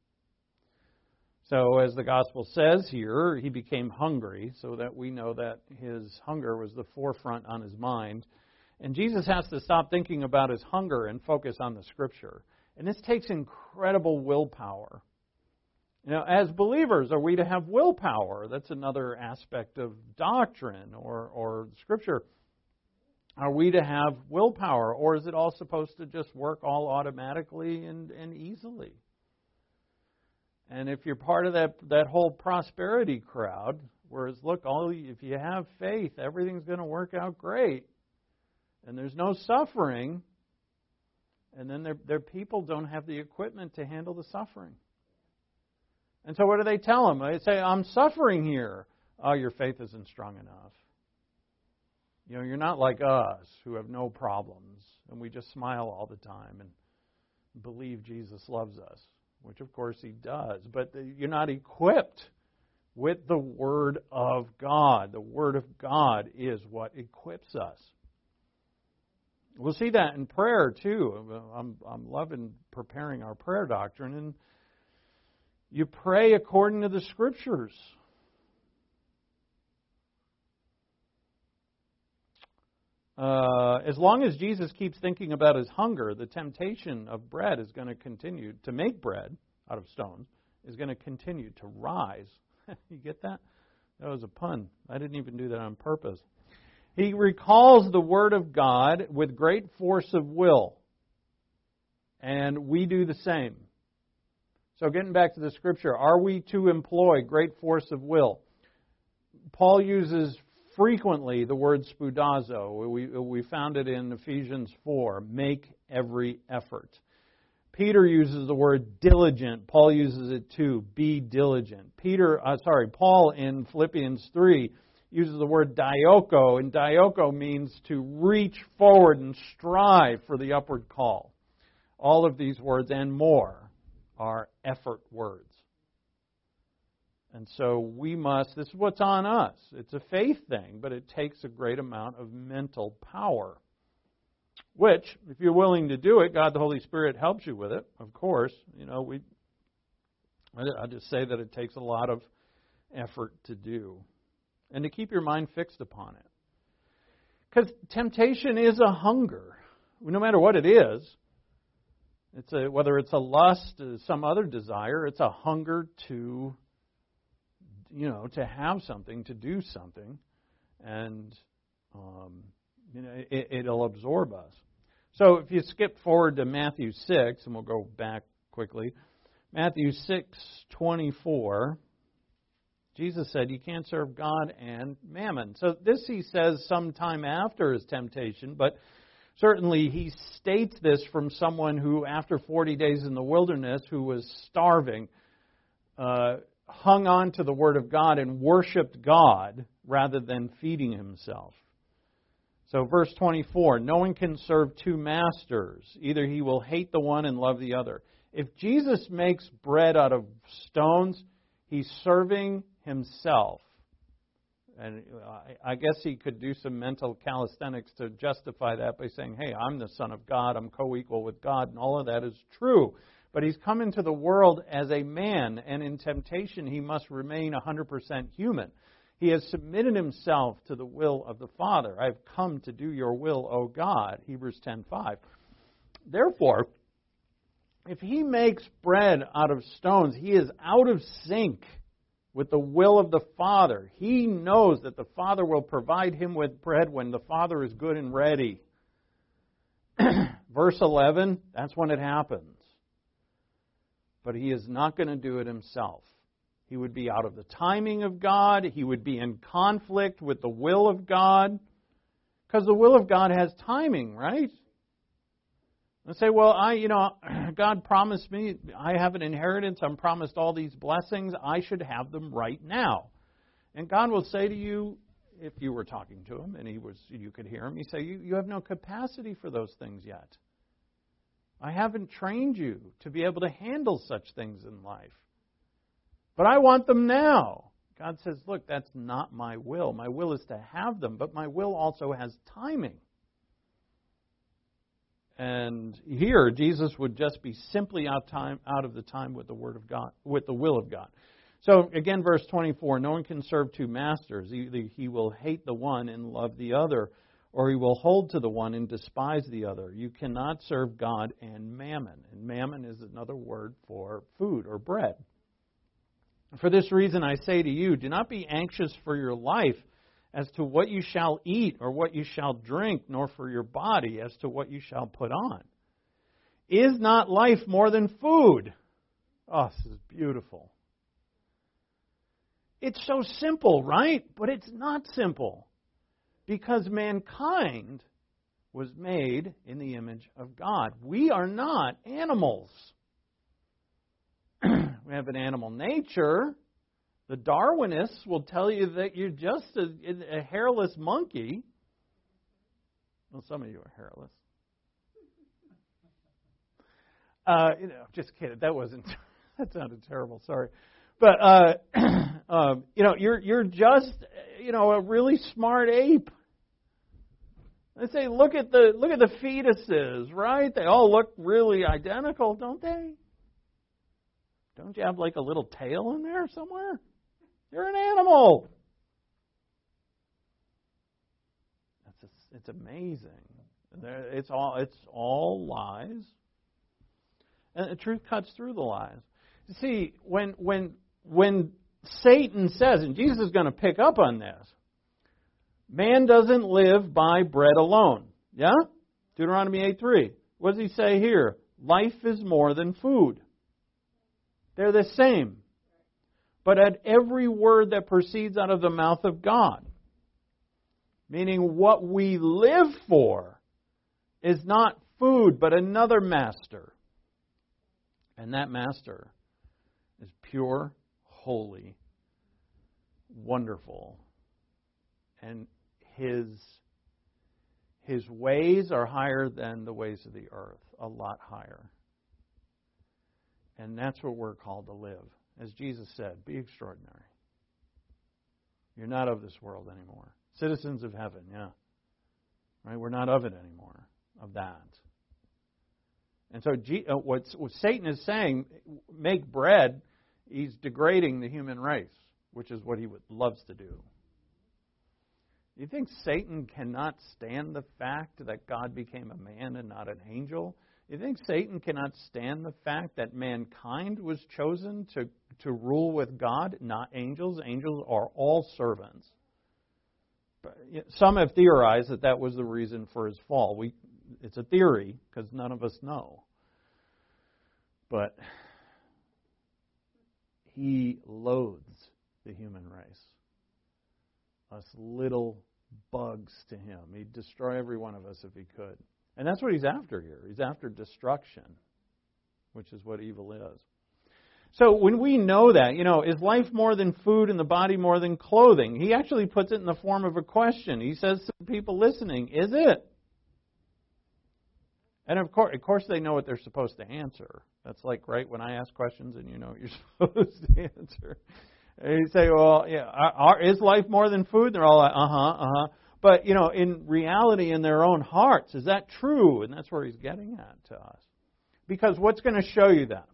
So as the Gospel says here, he became hungry, so that we know that his hunger was the forefront on his mind. And Jesus has to stop thinking about his hunger and focus on the Scripture. And this takes incredible willpower. You know, as believers, are we to have willpower? That's another aspect of doctrine or, or Scripture. Are we to have willpower, or is it all supposed to just work all automatically and, and easily? And if you're part of that that whole prosperity crowd, whereas, look, all if you have faith, everything's going to work out great, and there's no suffering, and then their their people don't have the equipment to handle the suffering. And so what do they tell them? They say, I'm suffering here. Oh, your faith isn't strong enough. You know, you're not like us who have no problems and we just smile all the time and believe Jesus loves us, which of course He does. But you're not equipped with the Word of God. The Word of God is what equips us. We'll see that in prayer too. I'm, I'm loving preparing our prayer doctrine, and you pray according to the Scriptures. Uh, as long as Jesus keeps thinking about his hunger, the temptation of bread is going to continue to make bread out of stones, is going to continue to rise. You get that? That was a pun. I didn't even do that on purpose. He recalls the Word of God with great force of will. And we do the same. So getting back to the Scripture, are we to employ great force of will? Paul uses frequently the word spoudazo. We, we found it in Ephesians four, make every effort. Peter uses the word diligent. Paul uses it too, be diligent. Peter, uh, sorry, Paul in Philippians three uses the word dioko, and dioko means to reach forward and strive for the upward call. All of these words and more are effort words. And so we must, this is what's on us. It's a faith thing, but it takes a great amount of mental power. Which, if you're willing to do it, God the Holy Spirit helps you with it, of course. You know, we. I just say that it takes a lot of effort to do. And to keep your mind fixed upon it. Because temptation is a hunger. No matter what it is, it's a, whether it's a lust, some other desire, it's a hunger to, you know, to have something, to do something. And, um, you know, it, it'll absorb us. So if you skip forward to Matthew six, and we'll go back quickly. Matthew six twenty-four, Jesus said you can't serve God and mammon. So this he says sometime after his temptation, but certainly he states this from someone who, after forty days in the wilderness, who was starving, uh, hung on to the Word of God and worshipped God rather than feeding himself. So verse twenty-four, no one can serve two masters. Either he will hate the one and love the other. If Jesus makes bread out of stones, he's serving himself. And I guess he could do some mental calisthenics to justify that by saying, hey, I'm the Son of God, I'm co-equal with God, and all of that is true. But he's come into the world as a man, and in temptation he must remain one hundred percent human. He has submitted himself to the will of the Father. I've come to do your will, O God, Hebrews ten five. Therefore, if he makes bread out of stones, he is out of sync with the will of the Father. He knows that the Father will provide him with bread when the Father is good and ready. Verse eleven, that's when it happens. But he is not going to do it himself. He would be out of the timing of God. He would be in conflict with the will of God. Because the will of God has timing, right? And say, well, I, you know, God promised me, I have an inheritance, I'm promised all these blessings, I should have them right now. And God will say to you, if you were talking to him and he was, you could hear him, he say, you, you have no capacity for those things yet. I haven't trained you to be able to handle such things in life. But I want them now. God says, look, that's not my will. My will is to have them, but my will also has timing. And here, Jesus would just be simply out time out of the time with the Word of God, with the will of God. So again, verse twenty-four, no one can serve two masters. Either he will hate the one and love the other, or he will hold to the one and despise the other. You cannot serve God and mammon. And mammon is another word for food or bread. For this reason I say to you, do not be anxious for your life as to what you shall eat or what you shall drink, nor for your body as to what you shall put on. Is not life more than food? Oh, this is beautiful. It's so simple, right? But it's not simple. Because mankind was made in the image of God. We are not animals. We have an animal nature. The Darwinists will tell you that you're just a, a hairless monkey. Well, some of you are hairless. Uh, you know, just kidding. That wasn't. That sounded terrible. Sorry, but uh, um, you know, you're you're just you know a really smart ape. They say, look at the look at the fetuses, right? They all look really identical, don't they? Don't you have like a little tail in there somewhere? You're an animal. That's a, it's amazing. It's all it's all lies, and the truth cuts through the lies. You see, when when when Satan says, and Jesus is going to pick up on this, man doesn't live by bread alone. Yeah, Deuteronomy eight three. What does he say here? Life is more than food. They're the same. But at every word that proceeds out of the mouth of God. Meaning what we live for is not food, but another master. And that master is pure, holy, wonderful. And his, his ways are higher than the ways of the earth, a lot higher. And that's what we're called to live. as Jesus said, be extraordinary. You're not of this world anymore. Citizens of heaven, yeah. Right? We're not of it anymore, of that. And so G, uh, what, what Satan is saying, make bread, he's degrading the human race, which is what he would, loves to do. You think Satan cannot stand the fact that God became a man and not an angel? You think Satan cannot stand the fact that mankind was chosen to, to rule with God, not angels? Angels are all servants. But some have theorized that that was the reason for his fall. We, it's a theory because none of us know. But he loathes the human race. Us little bugs to him. He'd destroy every one of us if he could. And that's what he's after here. He's after destruction, which is what evil is. So when we know that, you know, is life more than food and the body more than clothing? He actually puts it in the form of a question. He says to the people listening, is it? And of course, of course they know what they're supposed to answer. That's like, right, when I ask questions and you know what you're supposed to answer. And you say, well, yeah, are, is life more than food? They're all like, uh-huh, uh-huh. But, you know, in reality, in their own hearts, is that true? And that's where he's getting at to us. Because what's going to show you that?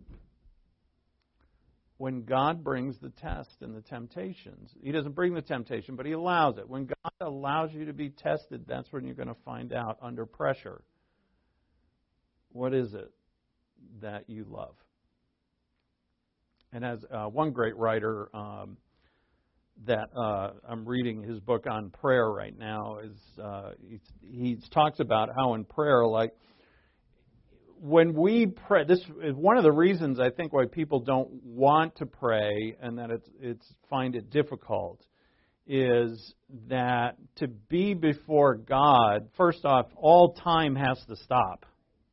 When God brings the test and the temptations. He doesn't bring the temptation, but he allows it. When God allows you to be tested, that's when you're going to find out under pressure. What is it that you love? And as uh, one great writer um, that uh, I'm reading his book on prayer right now, is uh, he talks about how in prayer, like when we pray, this is one of the reasons I think why people don't want to pray and that it's it's find it difficult, is that to be before God, first off, all time has to stop.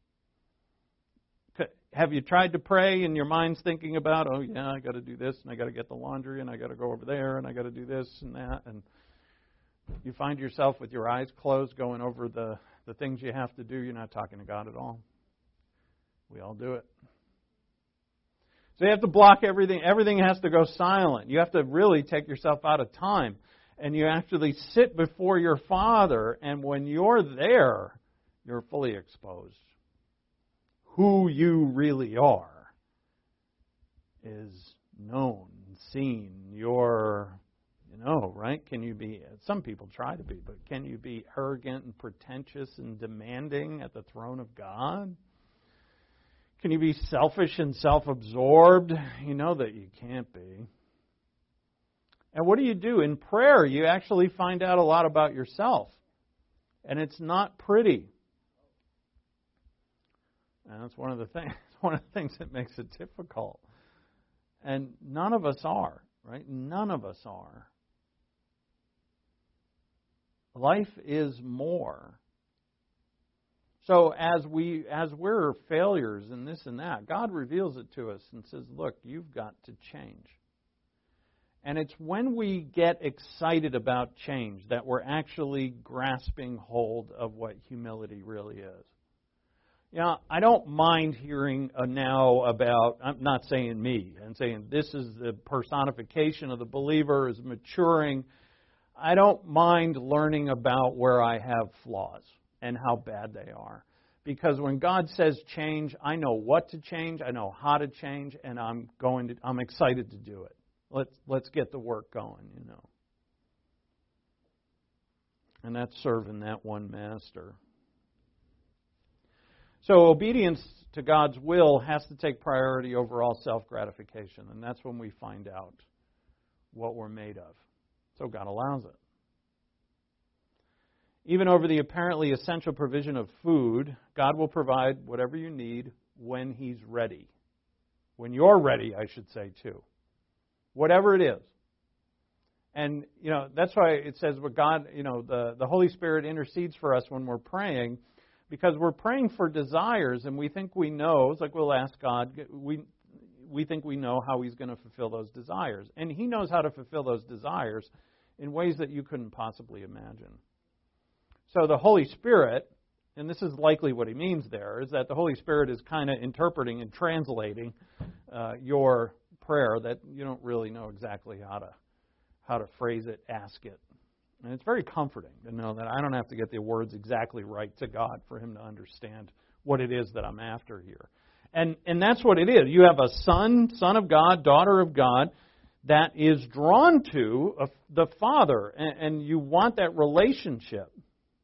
Have you tried to pray and your mind's thinking about, oh yeah, I got to do this and I got to get the laundry and I got to go over there and I got to do this and that, and you find yourself with your eyes closed going over the, the things you have to do. You're not talking to God at all. We all do it. So you have to block everything. Everything has to go silent. You have to really take yourself out of time, and you actually sit before your Father, and when you're there, you're fully exposed. Who you really are is known, seen. You're, you know, right? Can you be, some people try to be, but can you be arrogant and pretentious and demanding at the throne of God? Can you be selfish and self-absorbed? You know that you can't be. And what do you do? In prayer, you actually find out a lot about yourself. And it's not pretty. And that's one of the things, one of the things that makes it difficult. And none of us are, right? None of us are. Life is more. So as we as we're failures in this and that, God reveals it to us and says, look, you've got to change. And it's when we get excited about change that we're actually grasping hold of what humility really is. You know, I don't mind hearing uh, now about, I'm not saying me, and saying this is the personification of the believer is maturing. I don't mind learning about where I have flaws and how bad they are. Because when God says change, I know what to change, I know how to change, and I'm going to I'm excited to do it. Let's let's get the work going, you know. And that's serving that one master. So obedience to God's will has to take priority over all self-gratification. And that's when we find out what we're made of. So God allows it. Even over the apparently essential provision of food, God will provide whatever you need when He's ready. When you're ready, I should say, too. Whatever it is. And, you know, that's why it says what God, you know, the, the Holy Spirit intercedes for us when we're praying, because we're praying for desires and we think we know. It's like we'll ask God, we we think we know how He's going to fulfill those desires. And He knows how to fulfill those desires in ways that you couldn't possibly imagine. So the Holy Spirit, and this is likely what He means there, is that the Holy Spirit is kind of interpreting and translating uh, your prayer that you don't really know exactly how to how to phrase it, ask it. And it's very comforting to know that I don't have to get the words exactly right to God for Him to understand what it is that I'm after here. And and that's what it is. You have a son, son of God, daughter of God, that is drawn to a, the Father, and, and you want that relationship.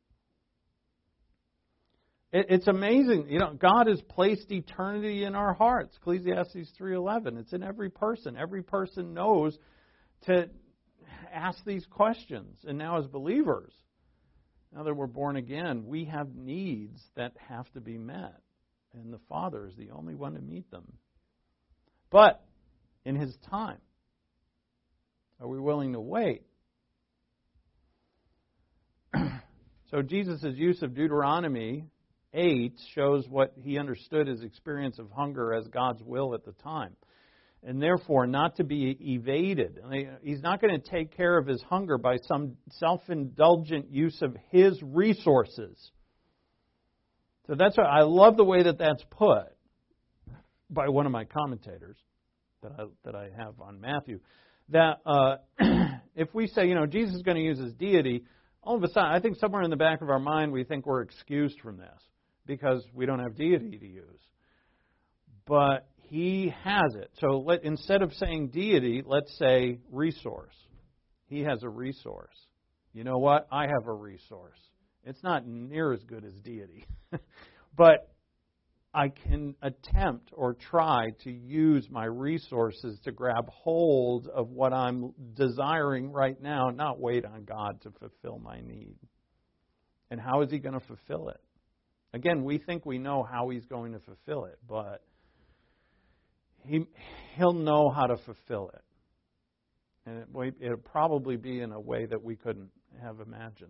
It, it's amazing. You know, God has placed eternity in our hearts. Ecclesiastes three eleven. It's in every person. Every person knows to ask these questions. And now as believers, now that we're born again, we have needs that have to be met. And the Father is the only one to meet them. But in His time, are we willing to wait? So Jesus' use of Deuteronomy eight shows what He understood His experience of hunger as God's will at the time. And therefore, not to be evaded. He's not going to take care of his hunger by some self-indulgent use of his resources. So that's why I love the way that that's put by one of my commentators that I, that I have on Matthew. That uh, if we say, you know, Jesus is going to use His deity, all of a sudden, I think somewhere in the back of our mind we think we're excused from this because we don't have deity to use. But He has it. So let, instead of saying deity, let's say resource. He has a resource. You know what? I have a resource. It's not near as good as deity. But I can attempt or try to use my resources to grab hold of what I'm desiring right now, not wait on God to fulfill my need. And how is He going to fulfill it? Again, we think we know how He's going to fulfill it, but He, he'll know how to fulfill it. And it, it'll probably be in a way that we couldn't have imagined.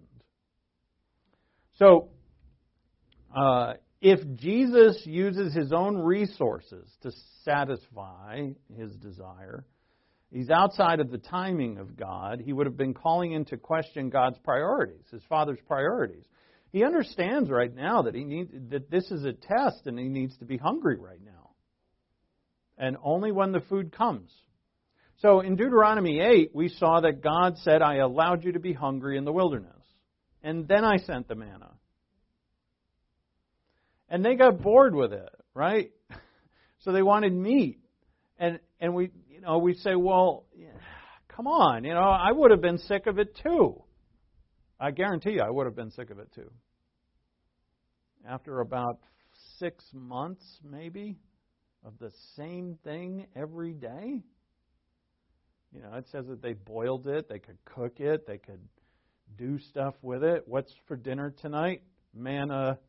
So, uh, if Jesus uses His own resources to satisfy His desire, He's outside of the timing of God. He would have been calling into question God's priorities, His Father's priorities. He understands right now that he needs, that this is a test and He needs to be hungry right now. And only when the food comes. So in Deuteronomy eight, we saw that God said, I allowed you to be hungry in the wilderness. And then I sent the manna. And they got bored with it, right? So they wanted meat. And and we you know, we say, well, come on, you know, I would have been sick of it too. I guarantee you I would have been sick of it too. After about six months, maybe, of the same thing every day. You know, it says that they boiled it, they could cook it, they could do stuff with it. What's for dinner tonight? Manna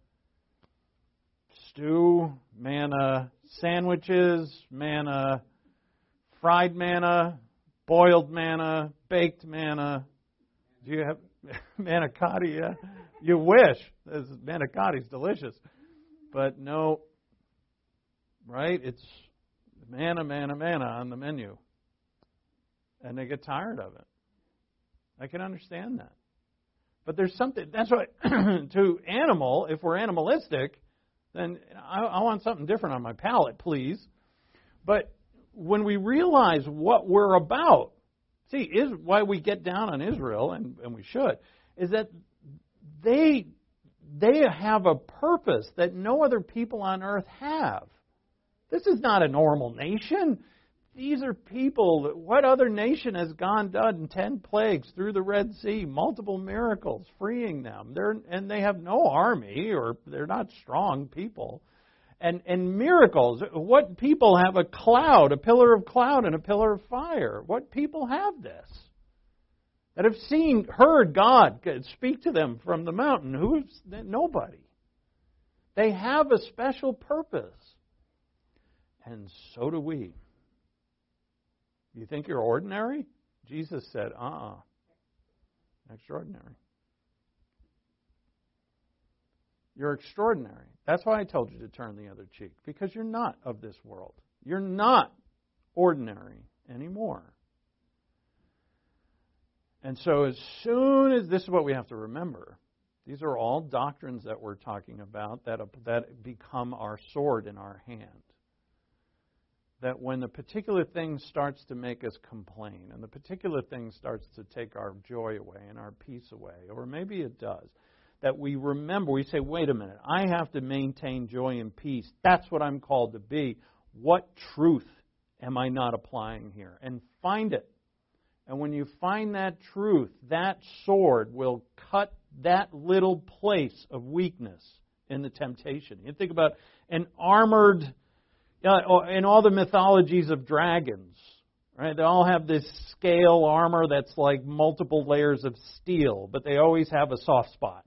stew, manna sandwiches, manna fried manna, boiled manna, baked manna. Do you have manicotti? Yeah? You wish. Manicotti is delicious. But no, right? It's manna, manna, manna on the menu. And they get tired of it. I can understand that. But there's something, that's why, to animal, if we're animalistic, then I, I want something different on my palate, please. But when we realize what we're about, see, is why we get down on Israel, and, and we should, is that they they have a purpose that no other people on earth have. This is not a normal nation. These are people that, what other nation has gone done ten plagues through the Red Sea, multiple miracles, freeing them? They're, and they have no army, or they're not strong people. And, and miracles. What people have a cloud, a pillar of cloud and a pillar of fire? What people have this? That have seen, heard God speak to them from the mountain? Who's nobody. They have a special purpose. And so do we. You think you're ordinary? Jesus said, uh-uh. Extraordinary. You're extraordinary. That's why I told you to turn the other cheek. Because you're not of this world. You're not ordinary anymore. And so as soon as, this is what we have to remember. These are all doctrines that we're talking about that, that become our sword in our hand. that when the particular thing starts to make us complain, and the particular thing starts to take our joy away and our peace away, or maybe it does, that we remember, we say, wait a minute, I have to maintain joy and peace. That's what I'm called to be. What truth am I not applying here? And find it. And when you find that truth, that sword will cut that little place of weakness in the temptation. You think about an armored, uh, in all the mythologies of dragons, right? They all have this scale armor that's like multiple layers of steel, but they always have a soft spot.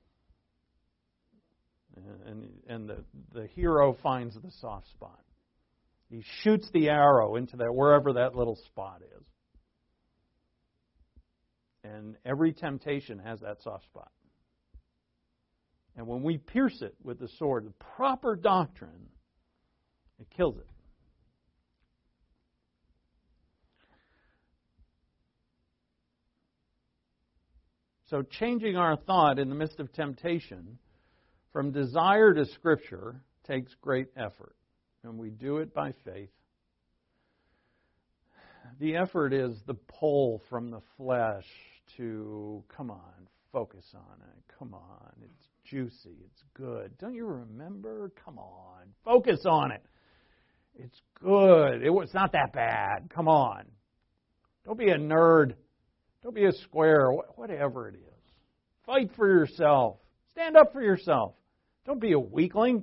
And, and the, the hero finds the soft spot. He shoots the arrow into that, wherever that little spot is. And every temptation has that soft spot. And when we pierce it with the sword, the proper doctrine, it kills it. So changing our thought in the midst of temptation from desire to Scripture takes great effort. And we do it by faith. The effort is the pull from the flesh to, come on, focus on it. Come on, it's juicy, it's good. Don't you remember? Come on, focus on it. It's good. It was not that bad. Come on. Don't be a nerd. Don't be a square. Whatever it is. Fight for yourself. Stand up for yourself. Don't be a weakling.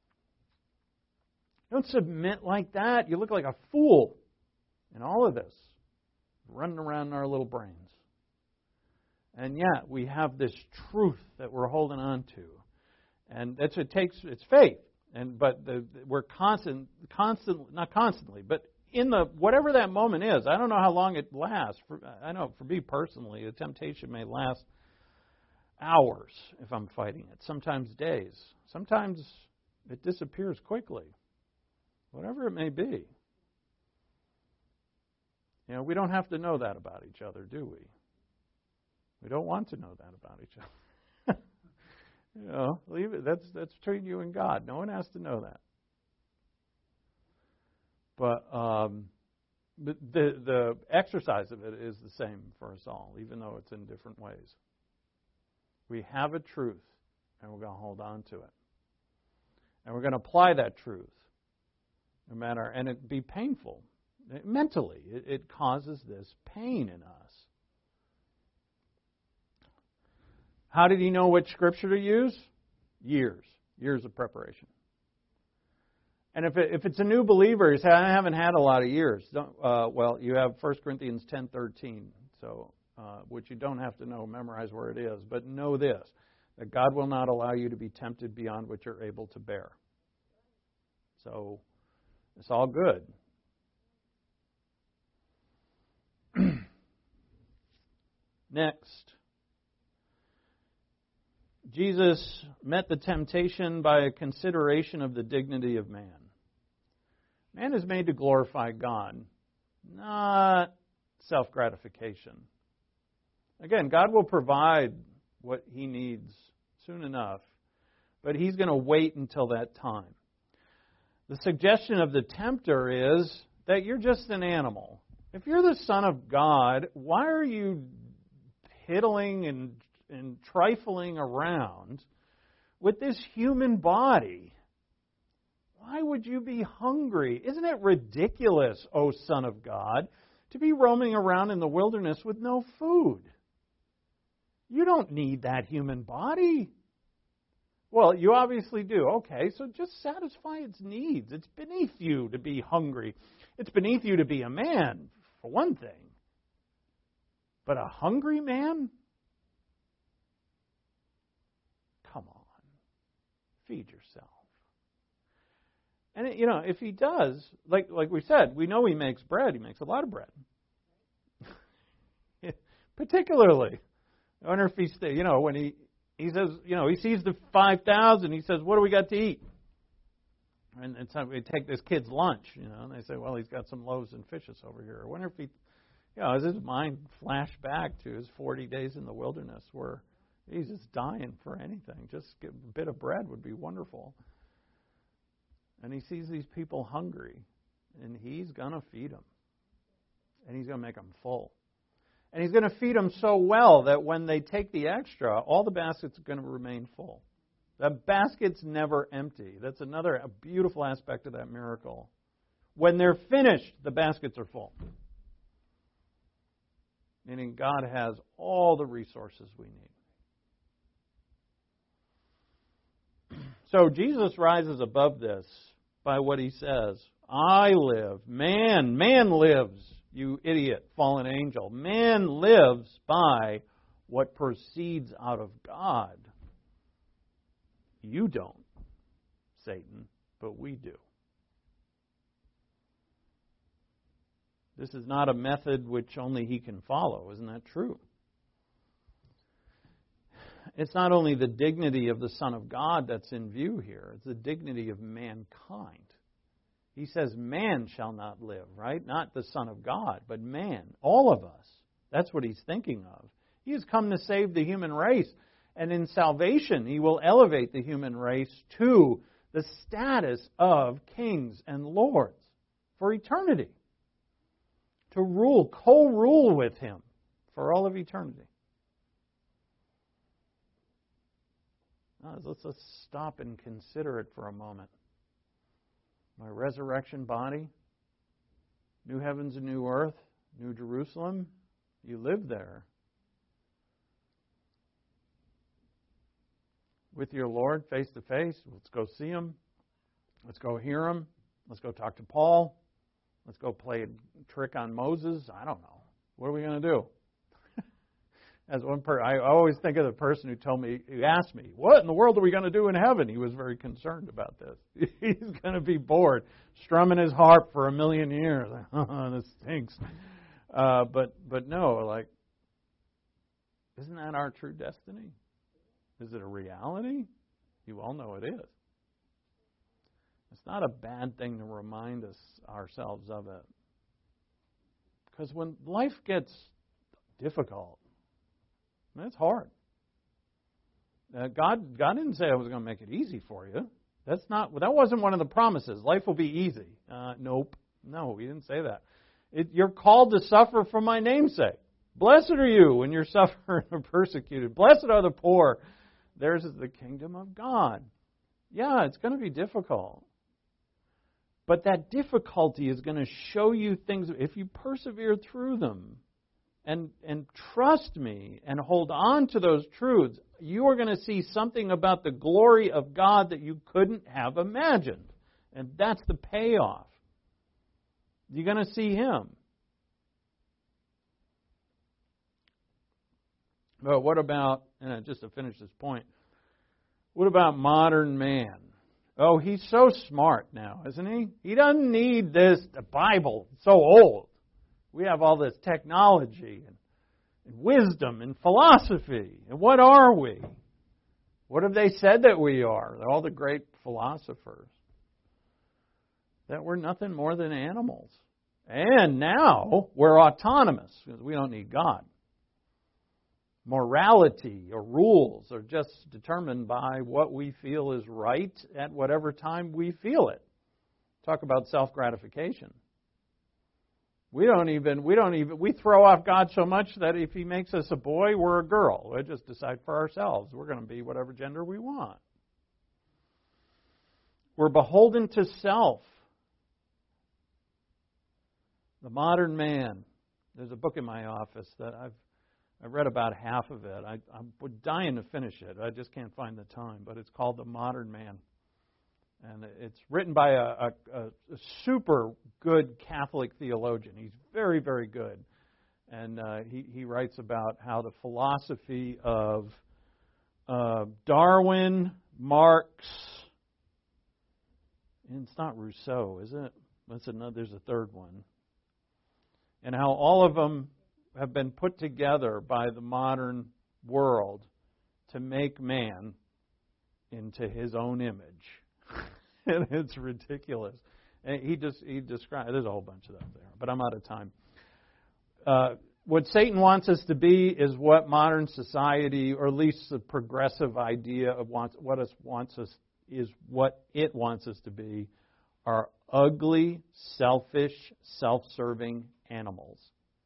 Don't submit like that. You look like a fool in all of this, running around in our little brains. And yet we have this truth that we're holding on to, and that's it takes. It's faith, and but the, we're constant, constant, not constantly, but in the whatever that moment is. I don't know how long it lasts. For, I know for me personally, the temptation may last hours if I'm fighting it. Sometimes days. Sometimes it disappears quickly. Whatever it may be. You know, we don't have to know that about each other, do we? We don't want to know that about each other. You know, leave it. That's that's between you and God. No one has to know that. But um, the the exercise of it is the same for us all, even though it's in different ways. We have a truth, and we're going to hold on to it, and we're going to apply that truth, no matter, and it be painful mentally. It, it causes this pain in us. How did he know which scripture to use? Years. Years of preparation. And if it, if it's a new believer, you say, I haven't had a lot of years. Don't, uh, well, you have First Corinthians ten thirteen, so uh, which you don't have to know, memorize where it is. But know this, that God will not allow you to be tempted beyond what you're able to bear. So it's all good. Next. Jesus met the temptation by a consideration of the dignity of man. Man is made to glorify God, not self-gratification. Again, God will provide what He needs soon enough, but He's going to wait until that time. The suggestion of the tempter is that you're just an animal. If you're the Son of God, why are you piddling and and trifling around with this human body? Why would you be hungry? Isn't it ridiculous, O Son of God, to be roaming around in the wilderness with no food? You don't need that human body. Well, you obviously do. Okay, so just satisfy its needs. It's beneath you to be hungry. It's beneath you to be a man, for one thing. But a hungry man? Come on. Feed yourself. And, it, you know, if he does, like like we said, we know he makes bread. He makes a lot of bread. Particularly. I wonder if he's, you know, when he, he says, you know, he sees the five thousand, he says, what do we got to eat? And it's time we take this kid's lunch, you know, and they say, well, he's got some loaves and fishes over here. I wonder if he, you know, as his mind flashed back to his forty days in the wilderness where he's just dying for anything. Just a bit of bread would be wonderful. And he sees these people hungry. and He's going to feed them. And He's going to make them full. And He's going to feed them so well that when they take the extra, all the baskets are going to remain full. The basket's never empty. That's another a beautiful aspect of that miracle. When they're finished, the baskets are full. Meaning God has all the resources we need. So Jesus rises above this by what He says. I live. Man, man lives, you idiot, fallen angel. Man lives by what proceeds out of God. You don't, Satan, but we do. This is not a method which only he can follow. Isn't that true? It's not only the dignity of the Son of God that's in view here. It's the dignity of mankind. He says man shall not live, right? Not the Son of God, but man. All of us. That's what He's thinking of. He has come to save the human race. And in salvation, He will elevate the human race to the status of kings and lords for eternity. To rule, co-rule with Him for all of eternity. Now, let's, let's stop and consider it for a moment. My resurrection body, new heavens and new earth, new Jerusalem, you live there. With your Lord face to face. Let's go see Him. Let's go hear Him. Let's go talk to Paul. Let's go play a trick on Moses. I don't know. What are we going to do? As one per, I always think of the person who told me, who asked me, what in the world are we going to do in heaven? He was very concerned about this. He's going to be bored, strumming his harp for a million years. This stinks. Uh, but but no, like, isn't that our true destiny? Is it a reality? You all know it is. It's not a bad thing to remind us ourselves of it. Because when life gets difficult, that's hard. Uh, God, God didn't say I was going to make it easy for you. That's not. That wasn't one of the promises. Life will be easy. Uh, nope. No, He didn't say that. It, you're called to suffer for my name's sake. Blessed are you when you're suffering or persecuted. Blessed are the poor. Theirs is the kingdom of God. Yeah, it's going to be difficult. But that difficulty is going to show you things. If you persevere through them and, and trust me and hold on to those truths, you are going to see something about the glory of God that you couldn't have imagined. And that's the payoff. You're going to see Him. But what about, and just to finish this point, what about modern man? Oh, he's so smart now, isn't he? He doesn't need this, the Bible, it's so old. We have all this technology and, and wisdom and philosophy. And what are we? What have they said that we are? All the great philosophers. That we're nothing more than animals. And now we're autonomous because we don't need God. Morality or rules are just determined by what we feel is right at whatever time we feel it. Talk about self-gratification. We don't even, we don't even, we throw off God so much that if He makes us a boy, we're a girl. We just decide for ourselves. We're going to be whatever gender we want. We're beholden to self. The modern man. There's a book in my office that I've I read about half of it. I, I'm dying to finish it. I just can't find the time. But it's called The Modern Man. And it's written by a, a, a super good Catholic theologian. He's very, very good. And uh, he, he writes about how the philosophy of uh, Darwin, Marx, and it's not Rousseau, is it? That's another, there's a third one. And how all of them have been put together by the modern world to make man into his own image. And it's ridiculous. And he just he describes, there's a whole bunch of that there, but I'm out of time. Uh, what Satan wants us to be is what modern society, or at least the progressive idea of wants, what us wants us is what it wants us to be. are ugly, selfish, self-serving animals.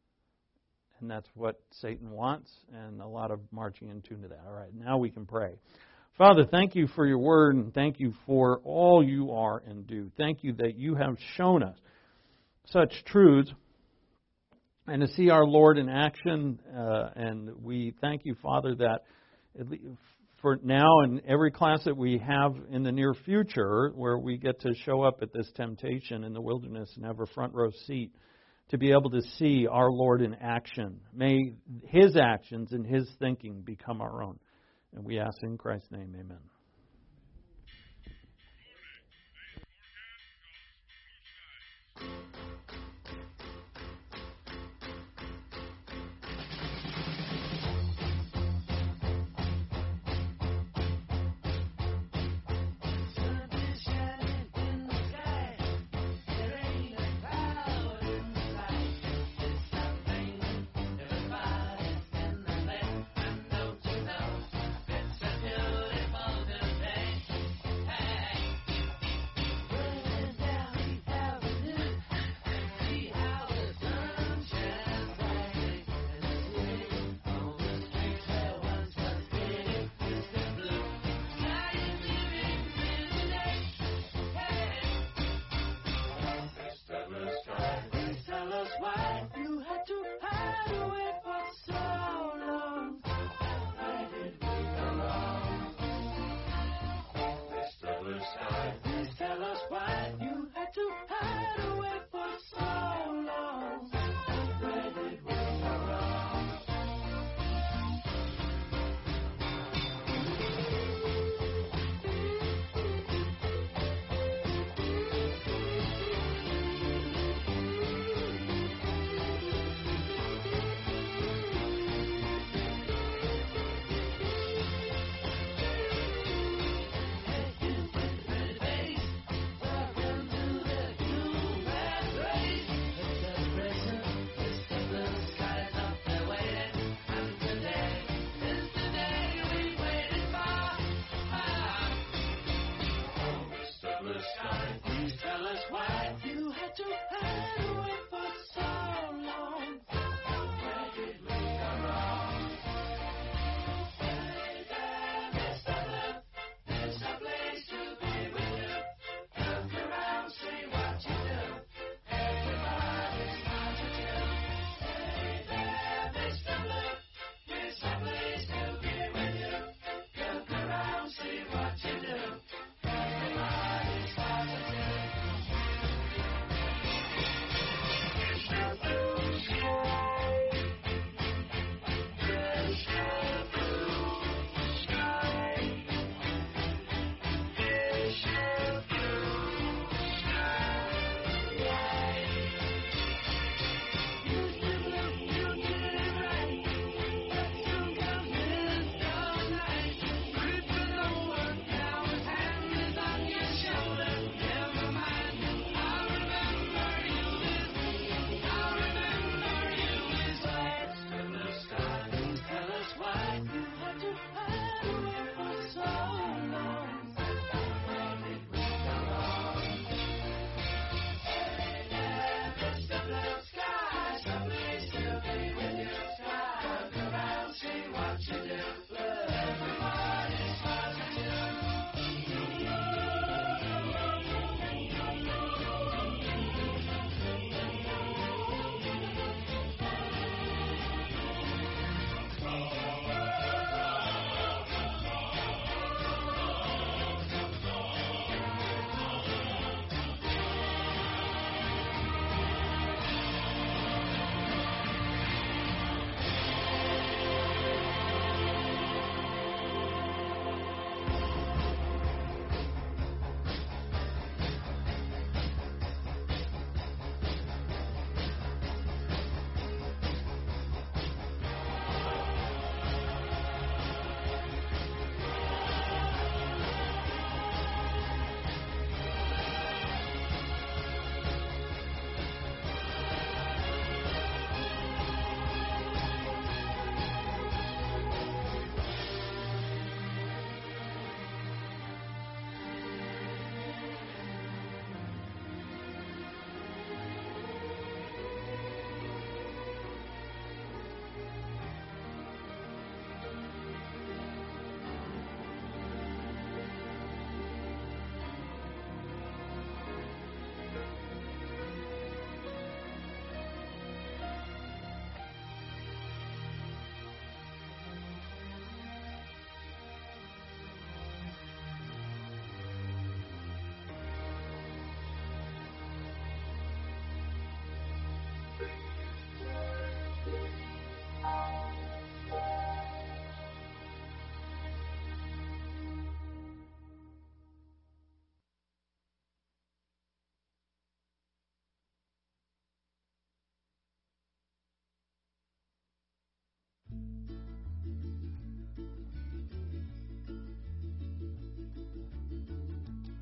And that's what Satan wants, and a lot of marching in tune to that. All right, now we can pray. Father, thank you for your word, and thank you for all you are and do. Thank you that you have shown us such truths, and to see our Lord in action. Uh, and we thank you, Father, that at least for now and every class that we have in the near future, where we get to show up at this temptation in the wilderness and have a front row seat, to be able to see our Lord in action. May His actions and His thinking become our own. And we ask in Christ's name, amen. Please tell us why you had to hide